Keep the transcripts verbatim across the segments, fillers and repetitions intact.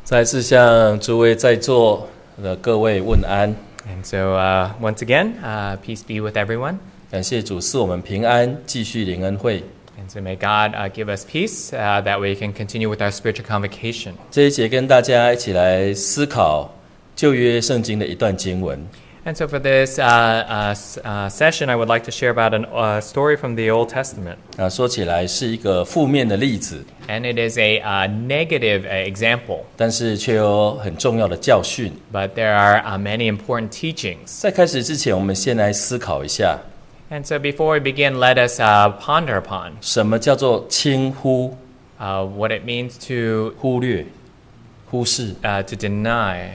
再次向诸位在座的各位问安。 And so uh, once again, uh, peace be with everyone. 感谢主赐我们平安，继续领恩会。 And so may God uh, give us peace, uh, that we can continue with our spiritual convocation. 这一节跟大家一起来思考旧约圣经的一段经文。 And so for this uh, uh, uh, session, I would like to share about a uh, story from the Old Testament. 啊，说起来是一个负面的例子， And it is a uh, negative uh, example, 但是却有很重要的教训。 but there are uh, many important teachings. 在开始之前，我们先来思考一下， And so before we begin, let us uh, ponder upon 什么叫做轻忽、 uh, what it means to 忽略、忽视， uh, to deny,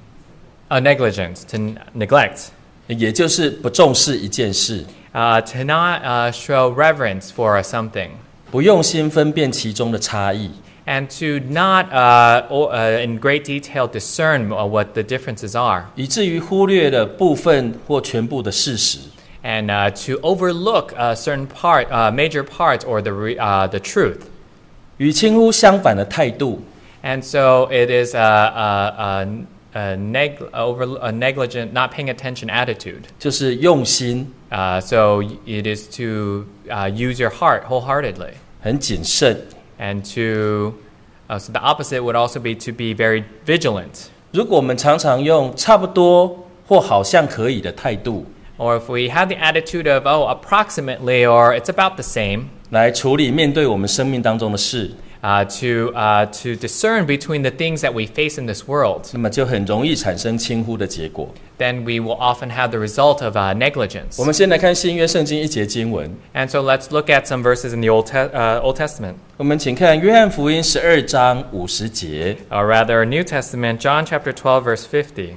uh, negligence, to n- neglect, 也就是不重视一件事， uh, to not uh, show reverence for something, 不用心分辨其中的差异， and to not uh, o- uh, in great detail discern uh, what the differences are, 以至于忽略了部分或全部的事实。 and uh, to overlook a certain part, uh, major parts, or the re- uh, the truth. 与轻忽相反的态度， And so it is a, a, a, a, neg- over, a negligent, not paying attention attitude. 就是用心、 Uh, so it is to uh, use your heart wholeheartedly, 很谨慎。 and to uh, so the opposite would also be to be very vigilant. 如果我们常常用差不多或好像可以的态度 Or if we have the attitude of oh approximately or it's about the same, 来处理面对我们生命当中的事， uh, to uh, to discern between the things that we face in this world, 那么就很容易产生轻忽的结果。 then we will often have the result of uh, negligence. 我们先来看新约圣经一节经文， And so let's look at some verses in the Old, te- uh, Old Testament, 我们请看约翰福音十二章五十节。 or rather New Testament, John chapter twelve, verse fifty.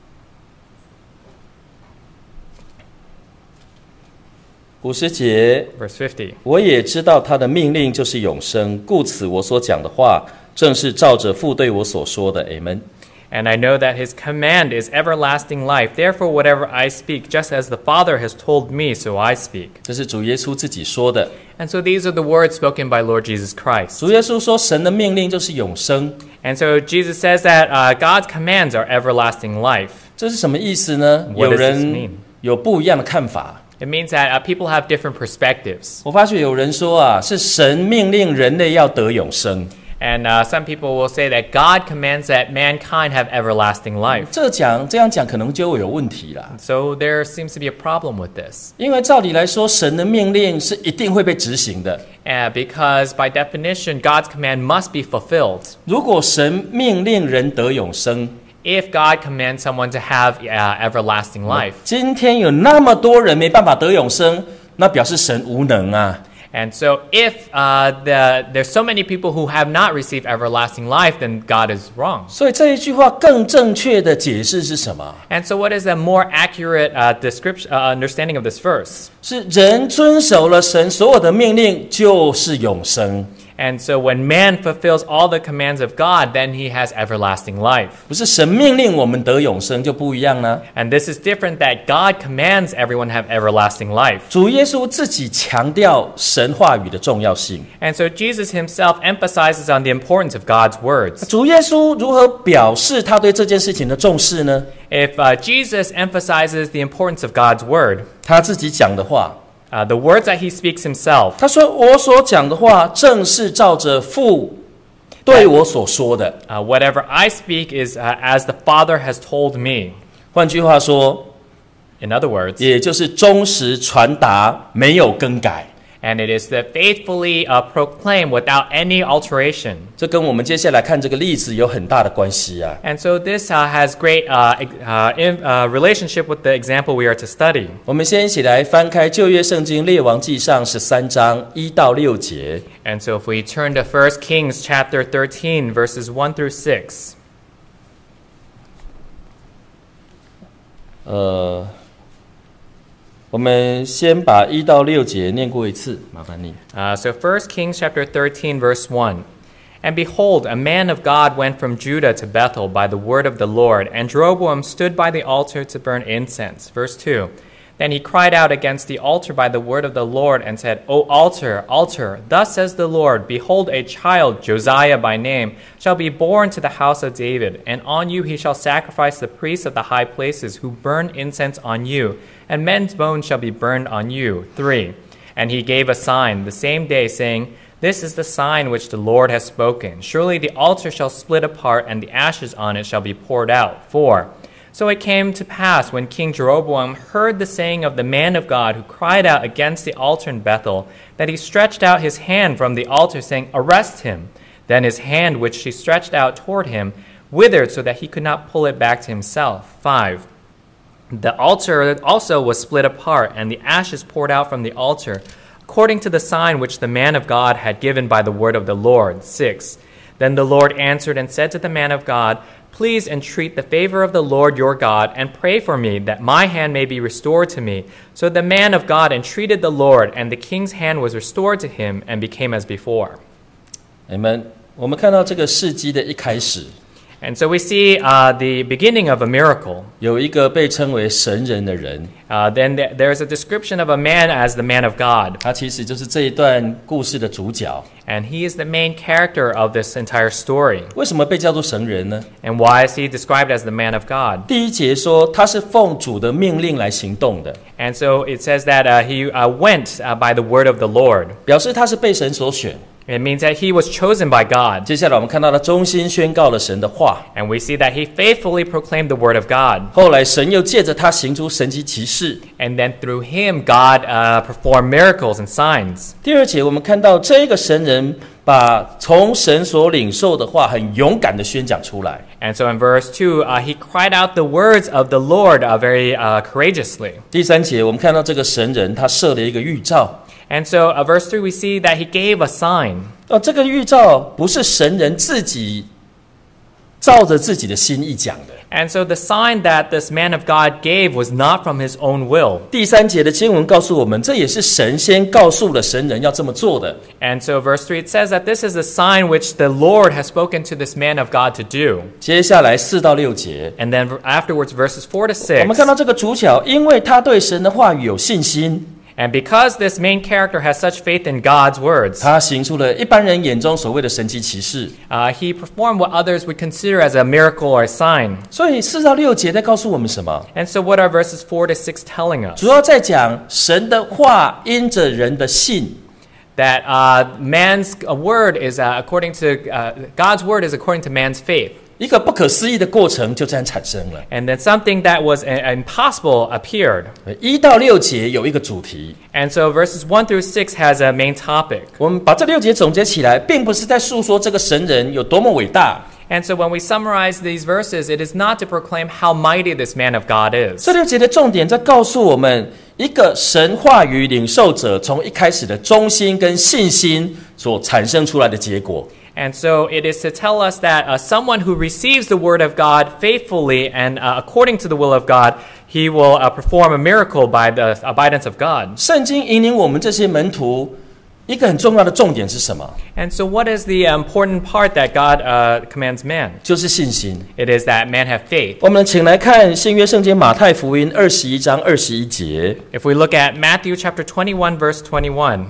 五十节， Verse fifty. 我也知道他的命令就是永生，故此我所讲的话，正是照着父对我所说的。Amen。 And I know that his command is everlasting life. Therefore, whatever I speak, just as the Father has told me, so I speak. 这是主耶稣自己说的。 And so these are the words spoken by Lord Jesus Christ. 主耶稣说，神的命令就是永生， And so Jesus says that uh, God's commands are everlasting life. 这是什么意思呢？ What 有 does this 人 mean? 有不一样的看法。 It means that uh, people have different perspectives. 我发觉有人说啊，是神命令人类要得永生。 And uh, some people will say that God commands that mankind have everlasting life. 这讲这样讲可能就有问题啦， So there seems to be a problem with this. 因为照理来说，神的命令是一定会被执行的。 Uh, because by definition, God's command must be fulfilled. 如果神命令人得永生， If God commands someone to have uh, everlasting life. 今天有那么多人没办法得永生，那表示神无能啊。 And so if uh, the, there's so many people who have not received everlasting life, then God is wrong. 所以这一句话更正确的解释是什么？ And so what is a more accurate uh, description, uh, understanding of this verse? 是人遵守了神所有的命令，就是永生。 And so when man fulfills all the commands of God, then he has everlasting life. 不是神命令我们得永生就不一样呢？ And this is different that God commands everyone to have everlasting life. 主耶稣自己强调神话语的重要性。 And so Jesus himself emphasizes on the importance of God's words. 主耶稣如何表示他对这件事情的重视呢？ If uh, Jesus emphasizes the importance of God's word, 他自己讲的话， uh, the words that he speaks himself, 他说：“我所讲的话，正是照着父对我所说的。 uh, whatever I speak is uh, as the Father has told me. ” 换句话说， In other words, 也就是忠实传达，没有更改。 and it is to faithfully uh, proclaim without any alteration. 这跟我们接下来看这个例子有很大的关系啊。 And so this uh, has great uh, ex- uh, in, uh, relationship with the example we are to study. 我们先一起来翻开旧约圣经列王记上十三章一到六节。 And so if we turn to First Kings chapter thirteen, verses one through six. 呃，我们先把一到六节念过一次，麻烦你。 Uh, so First Kings chapter thirteen, verse one. And behold, a man of God went from Judah to Bethel by the word of the Lord, and Jeroboam stood by the altar to burn incense. Verse two. Then he cried out against the altar by the word of the Lord and said, O altar, altar, thus says the Lord, behold, a child, Josiah by name, shall be born to the house of David, and on you he shall sacrifice the priests of the high places who burn incense on you, and men's bones shall be burned on you. three. And he gave a sign the same day, saying, This is the sign which the Lord has spoken. Surely the altar shall split apart, and the ashes on it shall be poured out. four. So it came to pass, when King Jeroboam heard the saying of the man of God who cried out against the altar in Bethel, that he stretched out his hand from the altar, saying, Arrest him. Then his hand, which he stretched out toward him, withered, so that he could not pull it back to himself. five. The altar also was split apart, and the ashes poured out from the altar, according to the sign which the man of God had given by the word of the Lord. six. Then the Lord answered and said to the man of God, Please entreat the favor of the Lord your God, and pray for me, that my hand may be restored to me. So the man of God entreated the Lord, and the king's hand was restored to him, and became as before. Amen。我们看到这个事迹的一开始， And so we see uh, the beginning of a miracle. 有一个被称为神人的人， Uh, then th- there's a description of a man as the man of God. 他其实就是这一段故事的主角。 And he is the main character of this entire story. 为什么被叫做神人呢？ And why is he described as the man of God? 第一节说他是奉主的命令来行动的， And so it says that uh, he uh, went uh, by the word of the Lord. 表示他是被神所选。 It means that he was chosen by God. 接下来我们看到他忠心宣告了神的话， And we see that he faithfully proclaimed the word of God. 后来神又借着他行出神迹奇事。 And then through him, God uh, performed miracles and signs. 第二节我们看到这个神人把从神所领受的话很勇敢的宣讲出来。 And so in verse two, uh, he cried out the words of the Lord uh, very uh, courageously. 第三节我们看到这个神人他设了一个预兆。 And so uh, verse three, we see that he gave a sign. 哦，这个预兆不是神人自己照着自己的心意讲的。 And so the sign that this man of God gave was not from his own will. 第三节的经文告诉我们，这也是神先告诉了神人要这么做的。 And so verse three, it says that this is the sign which the Lord has spoken to this man of God to do. 接下来四到六节， And then afterwards, verses four to 我 six. 们看到这个主角，因为他对神的话语有信心， And because this main character has such faith in God's words, 他行出了一般人眼中所谓的神迹奇事。 uh, he performed what others would consider as a miracle or a sign. 所以四到六节在告诉我们什么？ And so what are verses four to six telling us? 主要在讲神的话因着人的信， That uh, man's uh, word is uh, according to, uh, God's word is according to man's faith. 一个不可思议的过程就这样产生了。 And then something that was uh, impossible appeared. 一到六节有一个主题， And so verses one through six has a main topic. 我们把这六节总结起来，并不是在诉说这个神人有多么伟大。 And so when we summarize these verses, it is not to proclaim how mighty this man of God is. 这六节的重点在告诉我们，一个神话语领受者从一开始的忠心跟信心所产生出来的结果。 And so it is to tell us that uh, someone who receives the word of God faithfully and uh, according to the will of God, he will uh, perform a miracle by the abidance of God. 圣经引领我们这些门徒，一个很重要的重点是什么？ And so what is the important part that God uh, commands man? 就是信心。 It is that man have faith. 我们请来看新约圣经马太福音二十一章二十一节。 If we look at Matthew chapter twenty-one, verse twenty-one.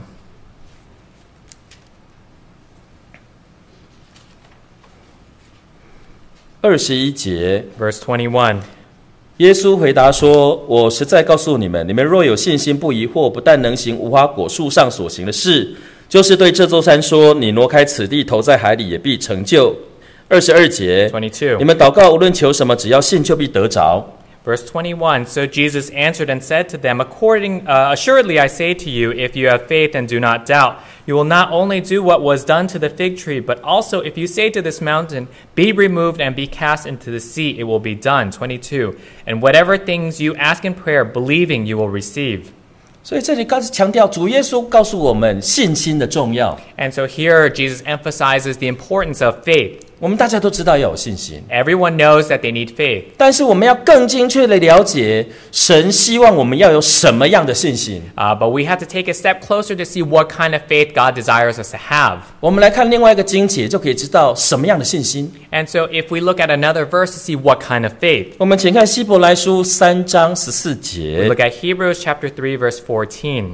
二十一节， Verse twenty-one. 耶稣回答说：“我实在告诉你们，你们若有信心不疑惑，不但能行无花果树上所行的事，就是对这座山说：你挪开此地，投在海里，也必成就。”二十二节， twenty-two. 你们祷告无论求什么，只要信，就必得着。 Verse twenty-one, so Jesus answered and said to them, According, uh, assuredly I say to you, if you have faith and do not doubt, you will not only do what was done to the fig tree, but also if you say to this mountain, be removed and be cast into the sea, it will be done. twenty-two, and whatever things you ask in prayer, believing you will receive. 所以这里刚强调，主耶稣告诉我们信心的重要。 And so here Jesus emphasizes the importance of faith. 我们大家都知道要有信心， Everyone knows that they need faith. 但是我们要更精确的了解神希望我们要有什么样的信心。 Uh, but we have to take a step closer to see what kind of faith God desires us to have. 我们来看另外一个经节，就可以知道什么样的信心。 And so if we look at another verse to see what kind of faith, 我们请看希伯来书三章十四 we 节。 look at Hebrews chapter three, verse fourteen.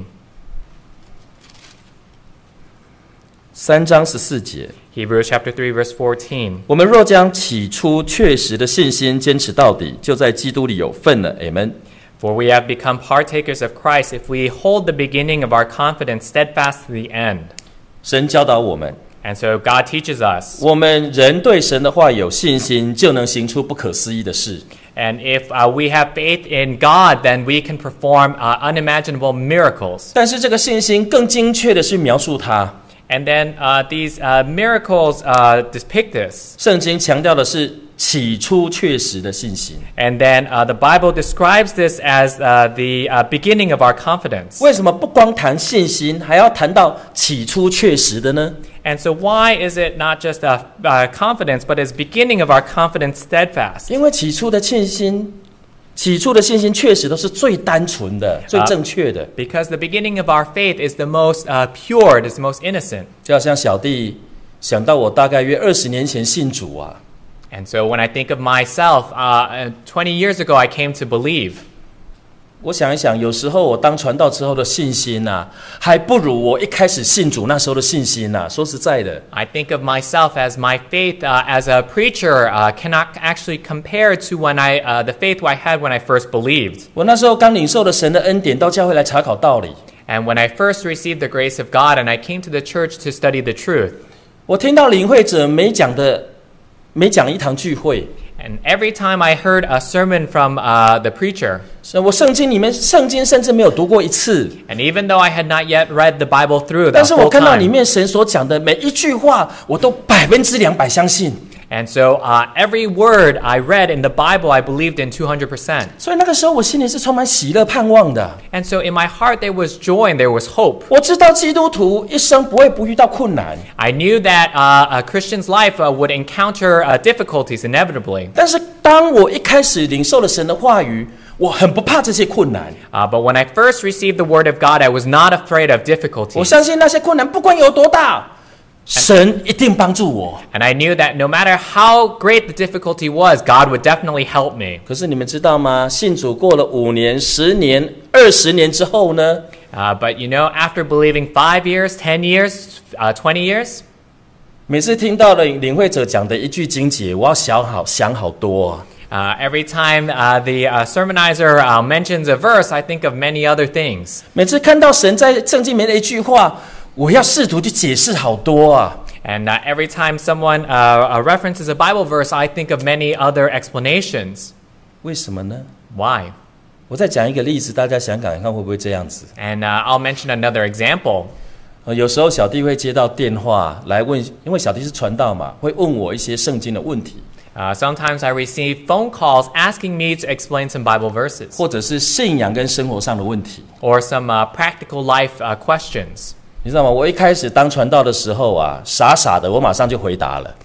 三章十四节， Hebrews chapter three, verse fourteen. 我们若将起初确实的信心坚持到底，就在基督里有份了。Amen。 For we have become partakers of Christ if we hold the beginning of our confidence steadfast to the end. 神教导我们， And so God teaches us. 我们人对神的话有信心，就能行出不可思议的事。 And if uh, we have faith in God, then we can perform uh, unimaginable miracles. 但是这个信心更精确的是描述它。 And then uh, these uh, miracles uh, depict this. 圣经强调的是起初确实的信心。 And then uh, the Bible describes this as uh, the uh, beginning of our confidence. 为什么不光谈信心，还要谈到起初确实的呢？ And so why is it not just a uh, confidence, but is beginning of our confidence steadfast? 因为起初的信心，起初的信心确实都是最单纯的、最正确的。 Because the beginning of our faith is the most uh, pure, it is the most innocent. 就好像小弟想到我大概约二十年前信主啊， And so when I think of myself, uh, twenty years ago I came to believe. 我想一想，有时候我当传道之后的信心呐、啊，还不如我一开始信主那时候的信心呐、啊。说实在的， I think of myself as my faith uh, as a preacher uh, cannot actually compare to when I uh, the faith I had when I first believed. 我那时候刚领受了神的恩典，到教会来查考道理。 And when I first received the grace of God and I came to the church to study the truth. 我听到领会者每讲的每讲一堂聚会， And every time I heard a sermon from uh, the preacher, 我圣经里面圣经甚至没有读过一次， and even though I had not yet read the Bible through the 但是我 whole 看到里 time, 面神所讲的每一句话，我都百分之两百相信。 and so uh, every word I read in the Bible I believed in two hundred percent. 所以那个时候我心里是充满喜乐盼望的。 And so in my heart there was joy and there was hope. 我知道基督徒一生不会不遇到困难， I knew that uh, a Christian's life uh, would encounter uh, difficulties inevitably. 但是当我一开始领受了神的话语，我很不怕这些困难。 Uh, but when I first received the word of God, I was not afraid of 我 difficulties. 相信那些困难不管有多大，神一定帮助我。 And I knew that no matter how great the difficulty was, God would definitely help me. 可是你们知道吗？信主过了五年、十年、二十年之后呢？ Uh, but you know, after believing five years, ten years, uh, twenty years, 每次听到了领会者讲的一句经节，我要想好想好多啊。 uh, every time uh, the uh, sermonizer uh, mentions a verse, I think of many other things. 每次看到神在圣经里面的一句话，我要试图去解释好多啊。 And uh, every time someone uh, uh, references a Bible verse, I think of many other explanations. 为什么呢？ Why? 我再讲一个例子，大家想想看会不会这样子？ And uh, I'll mention another example. 呃，有时候小弟会接到电话来问，因为小弟是传道嘛，会问我一些圣经的问题， Uh, sometimes I receive phone calls asking me to explain some Bible verses 或者是信仰跟生活上的问题。 or some uh, practical life uh, questions. 你知道吗？我一开始当传道的时候啊，傻傻的，我马上就回答了。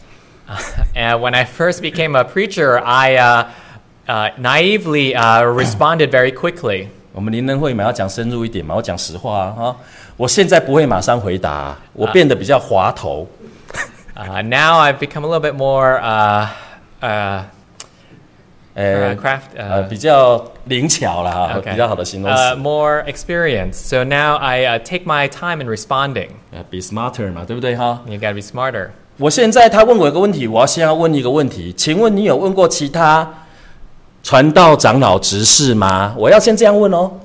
And when I first became a preacher, I uh, uh, naively uh, responded very quickly. 我们灵恩会嘛要讲深入一点嘛，我讲实话啊。哈我现在不会马上回答，我变得比较滑头。 Uh, now I've become a little bit more uh, uh, 呃 uh, craft, 呃， uh, 比较灵巧啦，哈 okay. 比较好的形容 uh, 词。 more experienced. So now I uh, take my time in responding. 呃，be smarter 嘛，对不对哈？ You got to be smarter. 我现在他问我一个问题，我要先要问一个问题，请问你有问过其他传道长老执事吗？我要先这样问哦。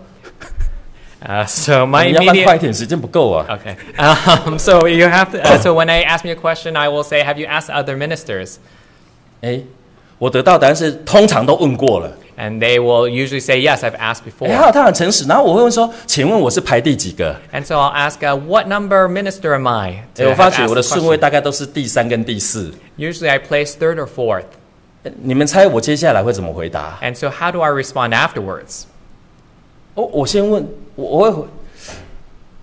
Uh, so my 你要慢快 immediate 一点，时间不够啊。 okay. Um, so you have to. Uh, so when I ask me a question, I will say, "Have you asked other ministers?" 哎，我得到答案是通常都问过了。 And they will usually say, "Yes, I've asked 哎， before." 还好他很诚实，然后我会问说，请问我是排第几个？ And so I'll ask, uh, "What number minister am I?" 哎， to 我发 have 觉 asked 我的 the 顺位 question. 大概都是第三跟第四。 Usually I place third or fourth. 哎你们猜我接下来会怎么回答？ And so how do I respond afterwards? 哦，我先问，我我会回，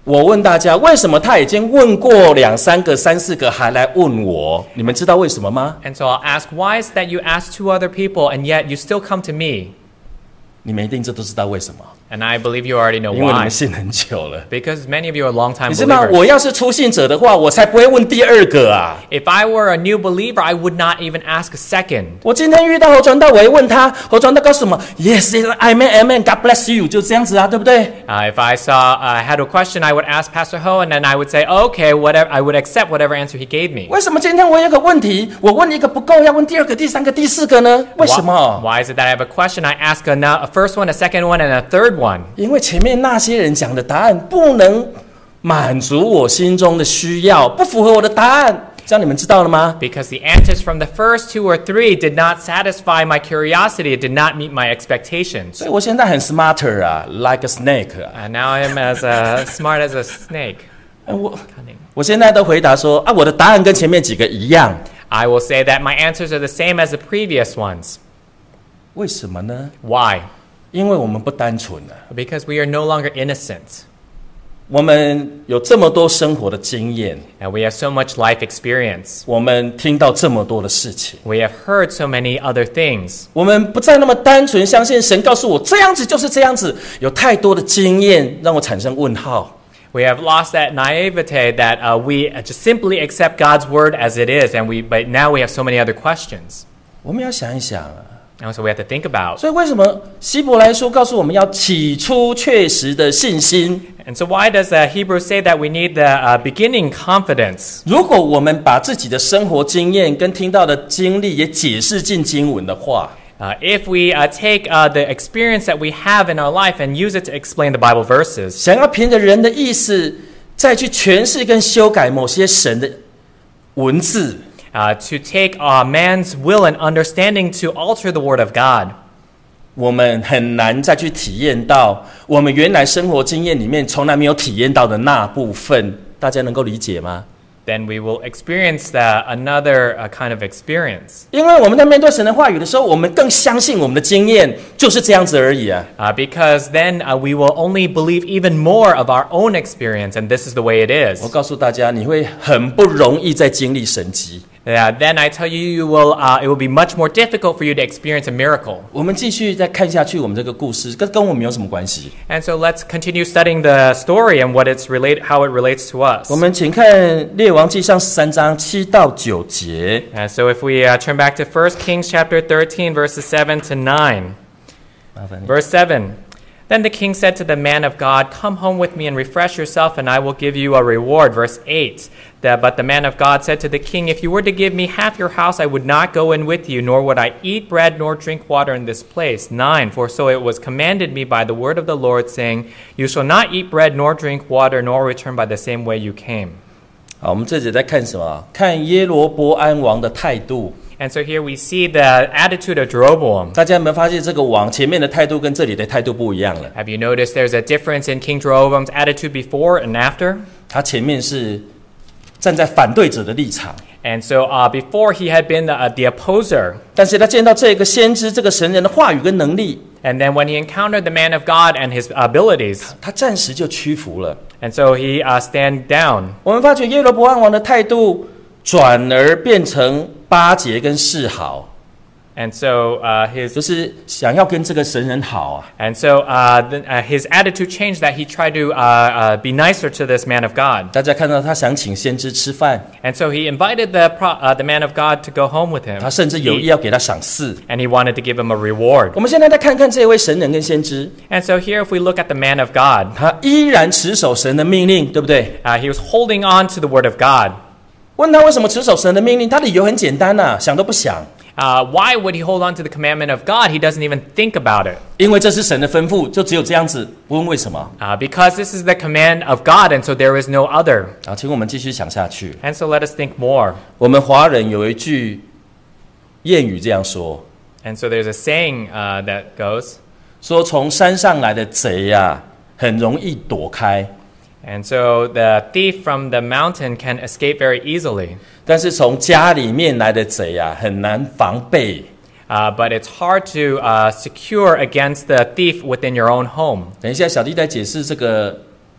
我问大家，为什么他已经问过两三个、三四个，还来问我？你们知道为什么吗？ And so I'll ask, why is it that you asked two other people and yet you still come to me? 你们一定这都知道为什么， And I believe you already know 因为你 why. 们信很久了。 Because many of you are long-time 你知道， believers. 我要是初信者的话，我才不会问第二个啊！ If I were a new believer, I would not even ask a second. 我今天遇到侯传道，我会问他，侯传道告诉什么 ？Yes, Amen, Amen, God bless you， 就这样子啊，对不对？ Uh, if I saw I uh, had a question, I would ask Pastor Ho, and then I would say, okay, whatever. I would accept whatever answer he gave me. 为什么今天我有个问题，我问一个不够，要问第二个、第三个、第四个呢？为什 Why, 么？ why is it that I have a question? I ask a, no- a first one, a second one, and a third one. 因为前面那些人讲的答案不能满足我心中的需要，不符合我的答案。这样你们知道了吗？ Because the answers from the first two or three did not satisfy my curiosity. It did not meet my expectations. 所以我现在很 smarter 啊 ，like a snake 啊。 And now I am as uh, smart as a snake. 我 Cunning. 我现在都回答说啊，我的答案跟前面几个一样。 I will say that my answers are the same as the previous ones. 为什么呢？ Why? 因为我们不单纯啊， Because we are no longer innocent. 我们有这么多生活的经验， And we have so much life experience. 我们听到这么多的事情， We have heard so many other things. 我们不再那么单纯相信神告诉我这样子就是这样子，有太多的经验让我产生问号。 We have lost that naivete that uh, we just simply accept God's word as it is, and we, but now we have so many other questions. 我们要想一想啊， And so we have to think about. 所以为什么希伯来书告诉我们要起初确实的信心？ And so why does uh, Hebrews say that we need the uh, beginning confidence? 如果我们把自己的生活经验跟听到的经历也解释进经文的话， Uh, if we uh, take uh, the experience that we have in our life and use it to explain the Bible verses, 想要凭着人的意思再去诠释跟修改某些神的文字， uh, to take uh, man's will and understanding to alter the Word of God, 我们很难再去体验到我们原来生活经验里面从来没有体验到的那部分。大家能够理解吗？ then we will experience the, another uh, kind of experience. 因为我们在面对神的话语的时候，我们更相信我们的经验就是这样子而已啊。 Uh, because then uh, we will only believe even more of our own experience, and this is the way it 我 is. 告诉大家，你会很不容易再经历神迹。 Yeah, then I tell you, you will, uh, it will be much more difficult for you to experience a miracle. 我们继续再看下去，我们这个故事跟跟我们有什么关系？ And so let's continue studying the story and what it's relate, how it relates to us. 我们请看《列王纪上》十三章七到九节。 And so if we uh, turn back to First Kings chapter thirteen, verses seven to nine. 麻烦你 Verse seven. Then the king said to the man of God, come home with me and refresh yourself, and I will give you a reward. Verse eight. The, but the man of God said to the king, if you were to give me half your house, I would not go in with you, nor would I eat bread nor drink water in this place. nine. For so it was commanded me by the word of the Lord, saying, you shall not eat bread nor drink water, nor return by the same way you came. 好，我们这节在看什么？看耶罗波安王的态度。 And so here we see the attitude of Jeroboam. 大家有没有发现这个王前面的态度跟这里的态度不一样了？ Have you noticed there's a difference in King Jeroboam's attitude before and after? 他前面是站在反对者的立场， And so uh, before he had been the, uh, the opposer. 但是他见到这个先知、这个神人的话语跟能力， And then when he encountered the man of God and his abilities, 他暂时就屈服了。 and so he uh, stand down. 我们发觉耶罗波安王的态度转而变成巴结跟示好， And so uh, his 就是想要跟这个神人好啊。 and so uh, the, uh, his attitude changed that he tried to uh, uh, be nicer to this man of God. 大家看到他想请先知吃饭， And so he invited the pro, uh, the man of God to go home with him. 他甚至有意要给他赏赐。 And he wanted to give him a reward. 我们现在再看看这位神人跟先知， And so here if we look at the man of God, 他依然持守神的命令，对不对？ uh, he was holding on to the word of God. 问他为什么持守神的命令，他理由很简单呐、啊，想都不想， Uh, why would he hold on to the commandment of God? He doesn't even think about it. 因为这是神的吩咐，就只有这样子，不问为什么。 Uh, because this is the command of God, and so there is no other. 好，请我们继续想下去。 And so let us think more. 我们华人有一句谚语这样说， And so there's a saying uh, that goes, 说从山上来的贼呀、啊，很容易躲开， and so the thief from the mountain can escape very easily. 但是从家里面来的贼呀、啊，很难防备。 Uh, but it's hard to uh, secure against the thief within your own home. 等一下，小弟在解释这个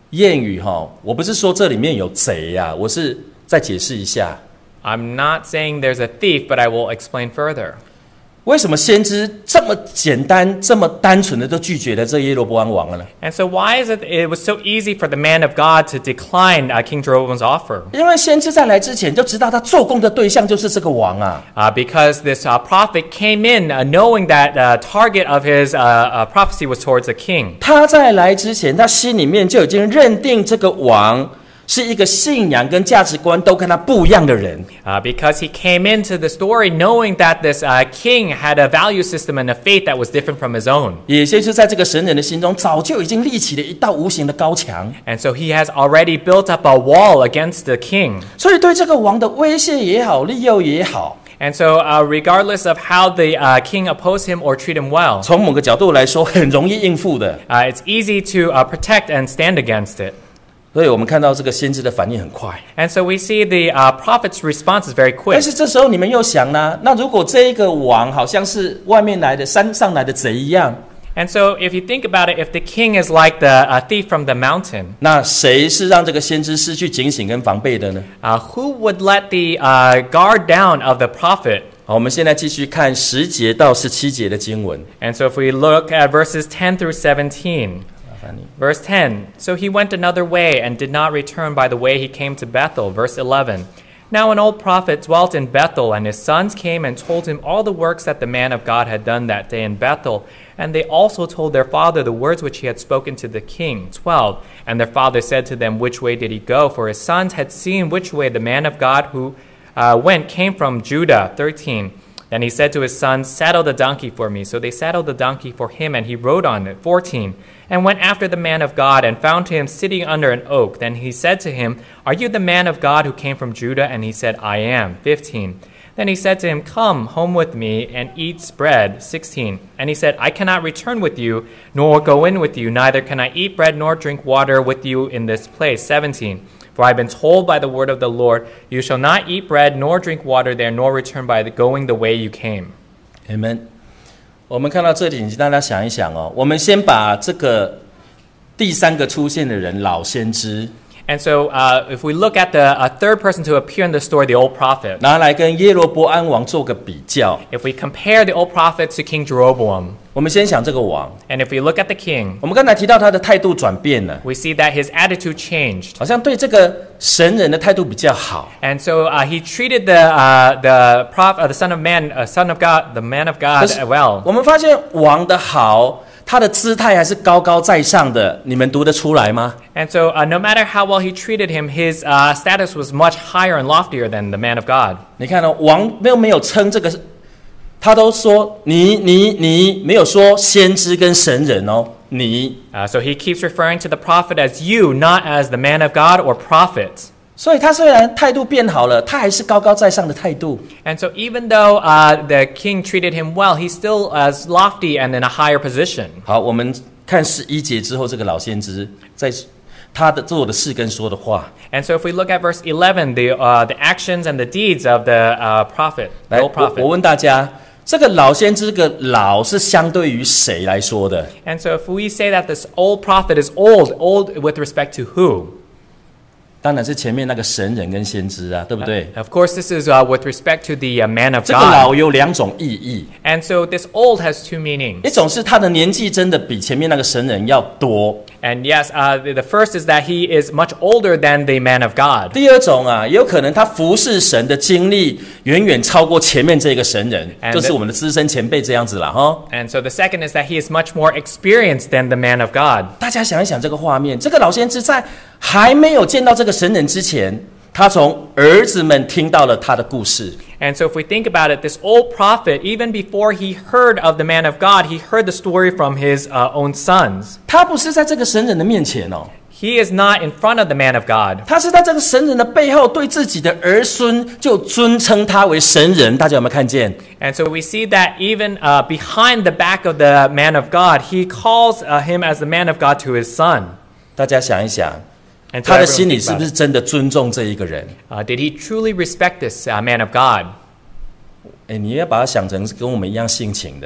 谚语哈，我不是说这里面有贼呀、啊，我是再解释一下。 I'm not saying there's a thief, but I will explain further. 为什么先知这么简单、这么单纯的都拒绝了这耶罗波安王了呢？ And so why is it it was so easy for the man of God to decline uh, King Jeroboam's offer? 因为先知在来之前就知道他做工的对象就是这个王啊。 Uh, because this uh, prophet came in uh, knowing that the uh, target of his uh, uh, prophecy was towards the king. 他在来之前，他心里面就已经认定这个王是一个信仰跟价值观都跟他不一样的人。 Uh, because he came into the story knowing that this uh, king had a value system and a faith that was different from his own. 也就是在这个神人的心中，早就已经立起了一道无形的高墙。 And so he has already built up a wall against the king. 所以对这个王的威胁也好，利诱也好， And so uh, regardless of how the uh, king opposed him or treat him well, 从某个角度来说，很容易应付的。 uh, it's easy to uh, protect and stand against it. 所以我们看到这个先知的反应很快。 And so we see the uh, prophet's response is very 但 quick. 是这时候你们又想呢？那如果这一个王好像是外面来的山上来的贼一样， And so if you think about it, if the king is like the uh, thief from the mountain, 那谁是让这个先知失去警醒跟防备的呢？ uh, who would let the uh, guard down of the prophet? 好，我们现在继续看十节到十七节的经文。 And so if we look at verses ten through seventeen, verse ten, so he went another way and did not return by the way he came to Bethel. Verse eleven, now an old prophet dwelt in Bethel, and his sons came and told him all the works that the man of God had done that day in Bethel. And they also told their father the words which he had spoken to the king. twelve, and their father said to them, which way did he go? For his sons had seen which way the man of God who uh, went came from Judah. thirteen, then he said to his sons, saddle the donkey for me. So they saddled the donkey for him, and he rode on it. fourteen, and went after the man of God, and found him sitting under an oak. Then he said to him, are you the man of God who came from Judah? And he said, I am. fifteen, then he said to him, come home with me and eat bread. sixteen, and he said, I cannot return with you, nor go in with you, neither can I eat bread nor drink water with you in this place. seventeen, for I have been told by the word of the Lord, you shall not eat bread nor drink water there, nor return by the going the way you came. Amen。我们看到这里，请大家想一想哦。我们先把这个第三个出现的人老先知， And so uh, if we look at the uh, third person to appear in the story, the old prophet, 拿来跟耶罗波安王做个比较。 if we compare the old prophet to King Jeroboam, 我们先想这个王， and if we look at the king, 我们刚才提到他的态度转变了， we see that his attitude changed. 好像对这个神人的态度比较好。 And so uh, he treated the uh, the prof, uh, the son of man, uh, son of God, the man of 可 God 是 well. 我们发现王的好，他的姿态还是高高在上的，你们读得出来吗？ And so uh, no matter how well he treated him, his uh, status was much higher and loftier than the man of God. 你看哦，王没有没有称这个，他都说你你你，没有说先知跟神人哦，你。 Uh, so he keeps referring to the prophet as you, not as the man of God or prophet. 所以他虽然态度变好了，他还是高高在上的态度。 And so even though uh, the king treated him well, he's still as lofty and in a higher position. 好，我们看十一节之后，这个老先知在他的做的事跟说的话。 And so if we look at verse eleven, the uh, the actions and the deeds of the uh, prophet, the 来， old 我我 prophet. 问大家，这个老先知这个老是相对于谁来说的？ And so if we say that this old prophet is old, old with respect to who? 当然是前面那个神人跟先知啊，对不对？ Of course, this is uh, with respect to the uh, man of 这个 God. 老有两种意义， And so this old has two meanings. 一种是他的年纪真的比前面那个神人要多， And yes, uh, the the first is that he is much older than the man of God. 第二种啊，也有可能他服侍神的经历远远超过前面这个神人， And 就是我们的资深前辈这样子了哈。 And so the second is that he is much more experienced than the man of God. 大家想一想这个画面，这个老先知在还没有见到这个神人之前，他从儿子们听到了他的故事。 And so if we think about it, this old prophet, even before he heard of the man of God, he heard the story from his uh, own sons. 他不是在这个神人的面前哦， He is not in front of the man of God. 他是在这个神人的背后，对自己的儿孙就尊称他为神人。大家有没有看见？ And so we see that even uh, behind the back of the man of God, he calls uh, him as the man of God to his son. 大家想一想， And so 他的 everyone 心里 think 是 about 不是 it. 真的尊重这一个人？ Uh, did he truly respect this uh, man of God? 哎，你要把他想成是跟我们一样性情的。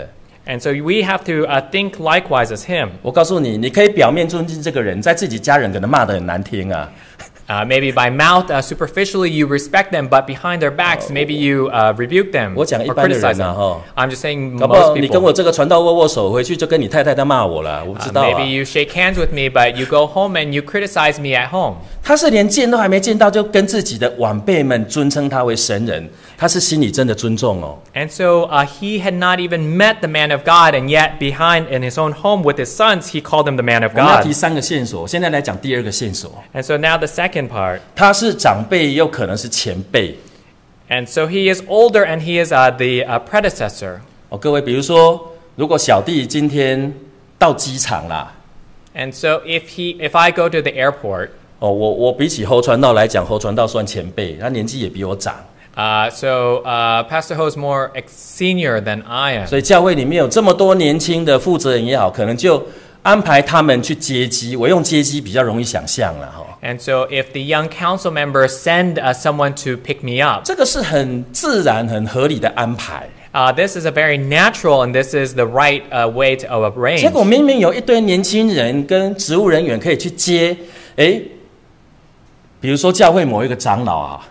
And so we have to uh, think likewise as him. 我告诉你，你可以表面尊敬这个人，在自己家人可能骂得很难听啊。 Uh, maybe by mouth, uh, superficially you respect them, but behind their backs, maybe you uh, rebuke them 我讲一 or 般的 criticize 人啊， them. 哈， I'm just saying 搞不好 most 你跟 people. 我这个传道握握手，回去就跟你太太在骂我了，我不 Uh, 知道啊。 maybe you shake hands with me, but you go home and you criticize me at home. 他是连见都还没见到，就跟自己的晚辈们尊称他为神人，他是心里真的尊重哦。 And so uh, he had not even met the man of God, and yet behind in his own home with his sons, he called him the man of 我们要提 God. 三个线索，现在来讲第二个线索， And so now the second part. 他是长辈，又可能是前辈。 And so he is older and he is uh, the uh, predecessor. 哦，各位，比如说，如果小弟今天到机场啦， And so if he, if I go to the airport, 哦，我我比起侯传道来讲，侯传道算前辈，他年纪也比我长， uh, so uh, Pastor Ho is more ex- senior than I am. 所以教会里面有这么多年轻的负责人也好，可能就安排他们去接机。我用接机比较容易想象了哈。 And so if the young council members send uh, someone to pick me up, 这个是很自然、很合理的安排。 uh, this is a very natural and this is the right uh, way to uh, arrange. 结果明明有一堆年轻人跟职务人员可以去接，诶，比如说教会某一个长老啊，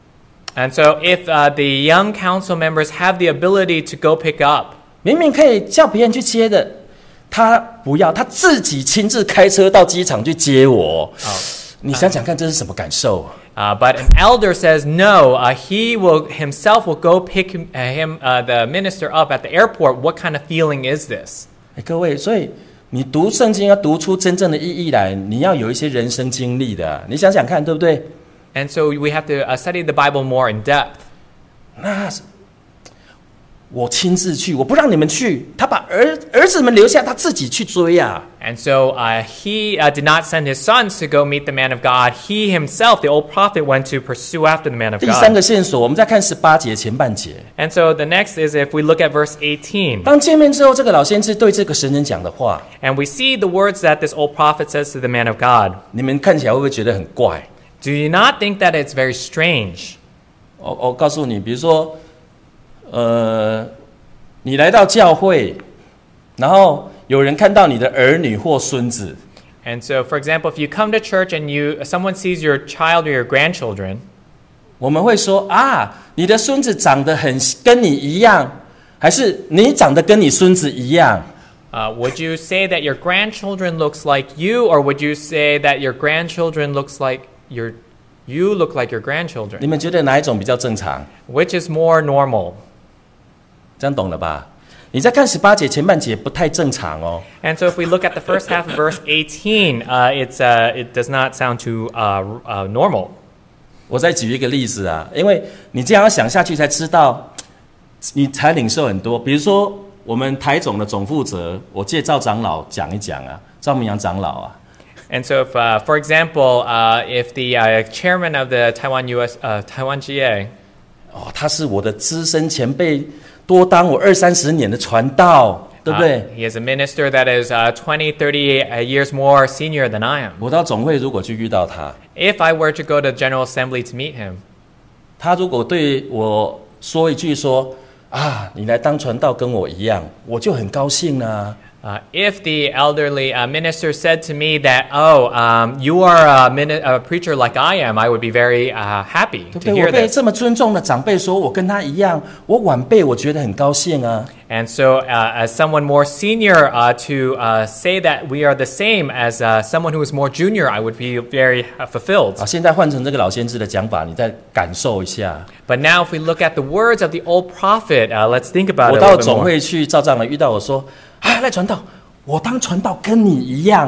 And so if uh, the young council members have the ability to go pick up, 明明可以叫别人去接的，他不要，他自己亲自开车到机场去接我。你想想看，这是什么感受？ uh, but an elder says no, uh, he will himself will go pick him, uh, him uh, the minister up at the airport. What kind of feeling is this? 哎，各位，所以你读圣经要读出真正的意义来，你要有一些人生经历的。你想想看，对不对？ And so we have to uh, study the Bible more in depth. 那我亲自去，我不让你们去，他把儿儿子们留下，他自己去追啊。 And so uh, he uh, did not send his sons to go meet the man of God. He himself, the old prophet, went to pursue after the man of 第三 God. 个线索，我们再看十八节前半节。 And so the next is if we look at verse eighteen. 当见面之后，这个老先知对这个神人讲的话， And we see the words that this old prophet says to the man of God. 你们看起来会不会觉得很怪？ Do you not think that it's very strange? 我我告诉你，比如说，呃，你来到教会，然后有人看到你的儿女或孙子， And so, for example, if you come to church and you someone sees your child or your grandchildren, 我们会说啊，你的孙子长得很跟你一样，还是你长得跟你孙子一样？ uh, would you say that your grandchildren looks like you, or would you say that your grandchildren looks like your you look like your 你 grandchildren? 们觉得哪一种比较正常？ Which is more normal? 这样懂了吧？你再看十八节前半节不太正常哦。 And so, if we look at the first half of verse eighteen, uh, it's uh, it does not sound too uh, uh, normal. 我再举一个例子啊，因为你这样要想下去才知道，你才领受很多。比如说，我们台总的总负责，我借赵长老讲一讲啊，赵明阳长老啊， And so, if, uh, for example, uh, if the uh, chairman of the Taiwan U S uh, Taiwan G A, 哦，他是我的资深前辈，多当我二三十年的传道，对不 uh, 对？ he is a minister that is uh, twenty, thirty uh, years more senior than I am. 我到总会如果去遇到他， If I were to go to General Assembly to meet him, 他如果对我说一句说啊，你来当传道跟我一样，我就很高兴啊。 uh, if the elderly uh, minister said to me that, "Oh, um, you are a, mini- a preacher like I am," I would be very uh, happy 对不 to 对？ hear 我被 this. 这么尊重的长辈说我跟他一样，我晚辈我觉得很高兴啊。 And so, uh, as someone more senior, uh, to uh, say that we are the same as uh, someone who is more junior, I would be very uh, fulfilled. 啊，现在换成这个老先知的讲法，你再感受一下。 But now, if we look at the words of the old prophet, uh, let's think about 我 it a 到 little bit 总 more. 会去赵长老遇到我说啊，来传道，我当传道跟你一样。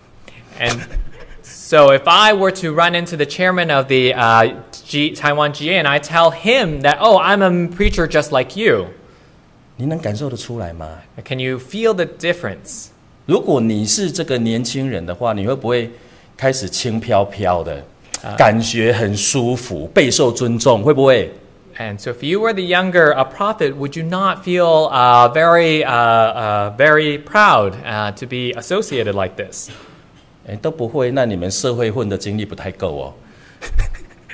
And so, if I were to run into the chairman of the uh, G- Taiwan G A and I tell him that, "Oh, I'm a preacher just like you," 你能感受得出来吗？ can you feel the difference? 如果你是这个年轻人的话，你会不会开始轻飘飘的，感觉很舒服，备受尊重？会不会？ And so, if you were the younger uh, prophet, would you not feel uh, very, uh, uh, very proud uh, to be associated like this? 哎，都不会，那你们社会混的经历不太够哦。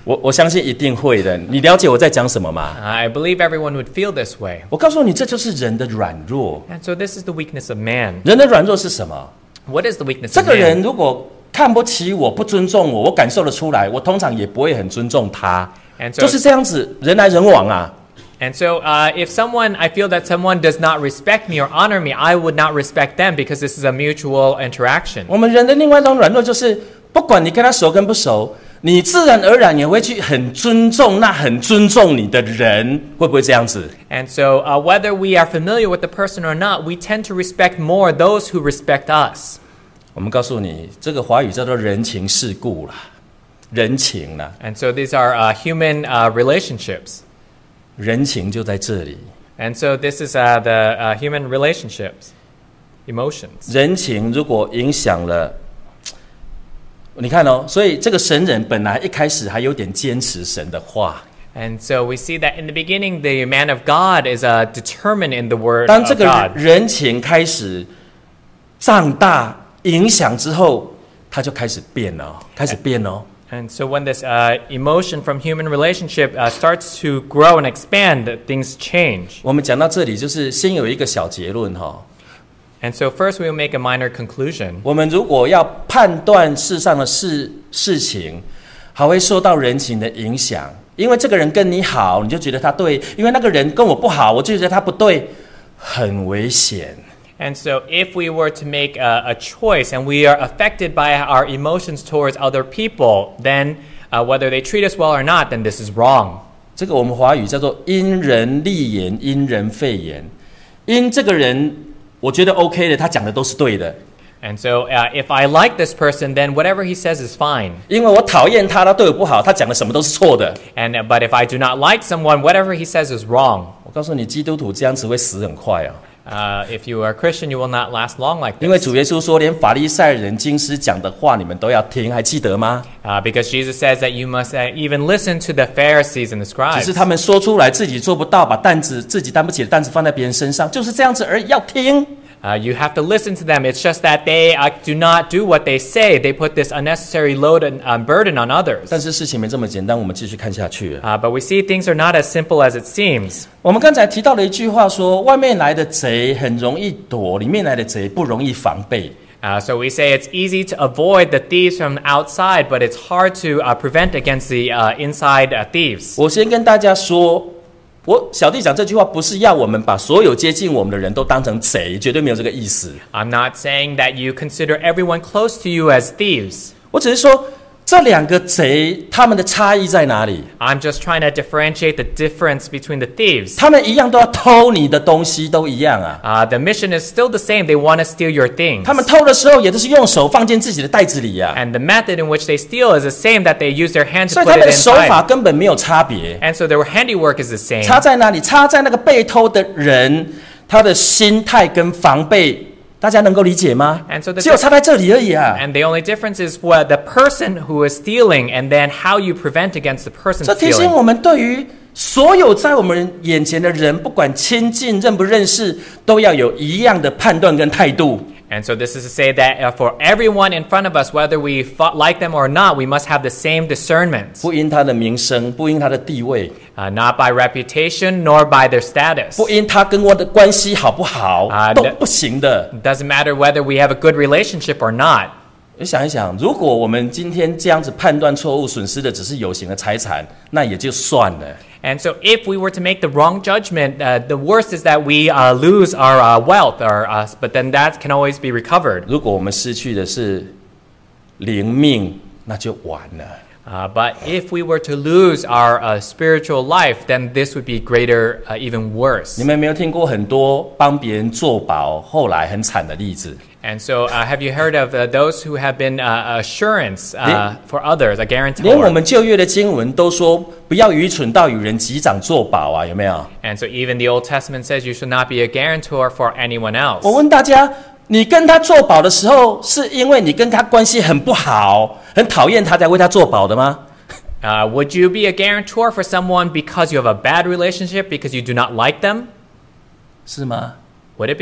我我相信一定会的。你了解我在讲什么吗？ I believe everyone would feel this way. 我告诉你，这就是人的软弱。 And so this is the weakness of man. 人的软弱是什么？ What is the weakness 这 of 个人 man? 如果看不起我，不尊重我，我感受得出来，我通常也不会很尊重他。 And so, 就是这样子，人来人往啊。 and so uh, if someone, I feel that someone does not respect me or honor me, I would not respect them because this is a mutual interaction. 我们人的另外一种软弱就是，不管你跟他熟跟不熟，你自然而然也会去很尊重那很尊重你的人，会不会这样子？ And so uh, whether we are familiar with the person or not, we tend to respect more those who respect us. 我们告诉你，这个华语叫做人情世故啦，人情啦， And so these are uh, human uh, relationships. 人情就在这里。 And so this is uh, the uh, human relationships, emotions. 人情如果影响了，你看哦，所以这个神人本来一开始还有点坚持神的话， And so we see that in the beginning, the man of God is uh, determined in the word 当这 of 个 God. 人情开始长大影响之后，他就开始变了，开始变哦。 And so when this uh, emotion from human relationship uh, starts to grow and expand, things change. 我们讲到这里，就是先有一个小结论哈。 And so first we will make a minor conclusion. 我们如果要判断世上的事事情，还会受到人情的影响。因为这个人跟你好，你就觉得他对；因为那个人跟我不好，我就觉得他不对，很危险。 And so if we were to make a, a choice and we are affected by our emotions towards other people, then uh, whether they treat us well or not, then this is wrong. 这个我们华语叫做因人立言，因人废言。因这个人，我觉得 OK 的，他讲的都是对的。 And so uh, if I like this person, then whatever he says is fine. 因为我讨厌他，他对我不好，他讲的什么都是错的。 And uh, but if I do not like someone, whatever he says is wrong. 我告诉你，基督徒这样子会死很快啊。 Uh, if you are a Christian, you will not last long like 因为 this. 主耶稣说，连法利赛人、经师讲的话，你们都要听，还记得吗？ Uh, because Jesus says that you must uh, even listen to the Pharisees and the 只 scribes. 是他们说出来自己做不到，把担子自己担不起的担子放在别人身上，就是这样子而已。要听， Uh, you have to listen to them. It's just that they uh, do not do what they say. They put this unnecessary load and uh, burden on others. 但是事情没这么简单，我们继续看下去。 Uh, but we see things are not as simple as it seems. 我们刚才提到了一句话说，外面来的贼很容易躲，里面来的贼不容易防备。 Uh, so we say it's easy to avoid the thieves from outside, but it's hard to uh, prevent against the uh, inside uh, thieves. 我先跟大家说，我小弟讲这句话不是要我们把所有接近我们的人都当成贼，绝对没有这个意思。 I'm not saying that you consider everyone close to you as thieves. 我只是说，这两个贼他们的差异在哪里？ I'm just trying to differentiate the difference between the thieves. 他们一样都要偷你的东西，都一样啊。 Uh, the mission is still the same. They want to steal your things. 他们偷的时候也都是用手放进自己的袋子里呀、啊， And the method in which they steal is the same, that they use their hand 所 to 以他 put 们 it 的手法 inside. 根本没有差别。 And so their handiwork is the same. 差在哪里？差在那个被偷的人，他的心态跟防备，大家能够理解吗 And so？the 只有差在这里而已啊。 And the only difference is what the person who is stealing and then how you prevent against the person 这提醒 stealing. 我们，对于所有在我们眼前的人，不管亲近认不认识，都要有一样的判断跟态度。 And so this is to say that uh, for everyone in front of us, whether we fought, like them or not, we must have the same discernment. 不因他的名声，不因他的地位， Uh, not by reputation nor by their status. 不因他跟我的关系好不好， 啊那都不行的。 It doesn't matter whether we have a good relationship or not. 你想一想，如果我们今天这样子判断错误，损失的只是有形的财产，那也就算了。 And so if we were to make the wrong judgment, uh, the worst is that we uh, lose our uh, wealth, or, uh, but then that can always be recovered. 如果我们失去的是灵命，那就完了。 Uh, but if we were to lose our uh, spiritual life, then this would be greater, uh, even worse. 你们有没有听过很多帮别人做保后来很惨的例子？ And so uh, have you heard of uh, those who have been uh, assurance uh, for others, a 连我 guarantor? 们旧约的经文都说不要愚蠢到与人击掌做保啊，有没有？ And so even the Old Testament says you should not be a guarantor for anyone else. 我问大家，你跟他做保的时候，是因为你跟他关系很不好，很讨厌他才为他做保的吗？ Uh, would you be a guarantor for someone because you have a bad relationship, because you do not like them? 是吗？ Would it be?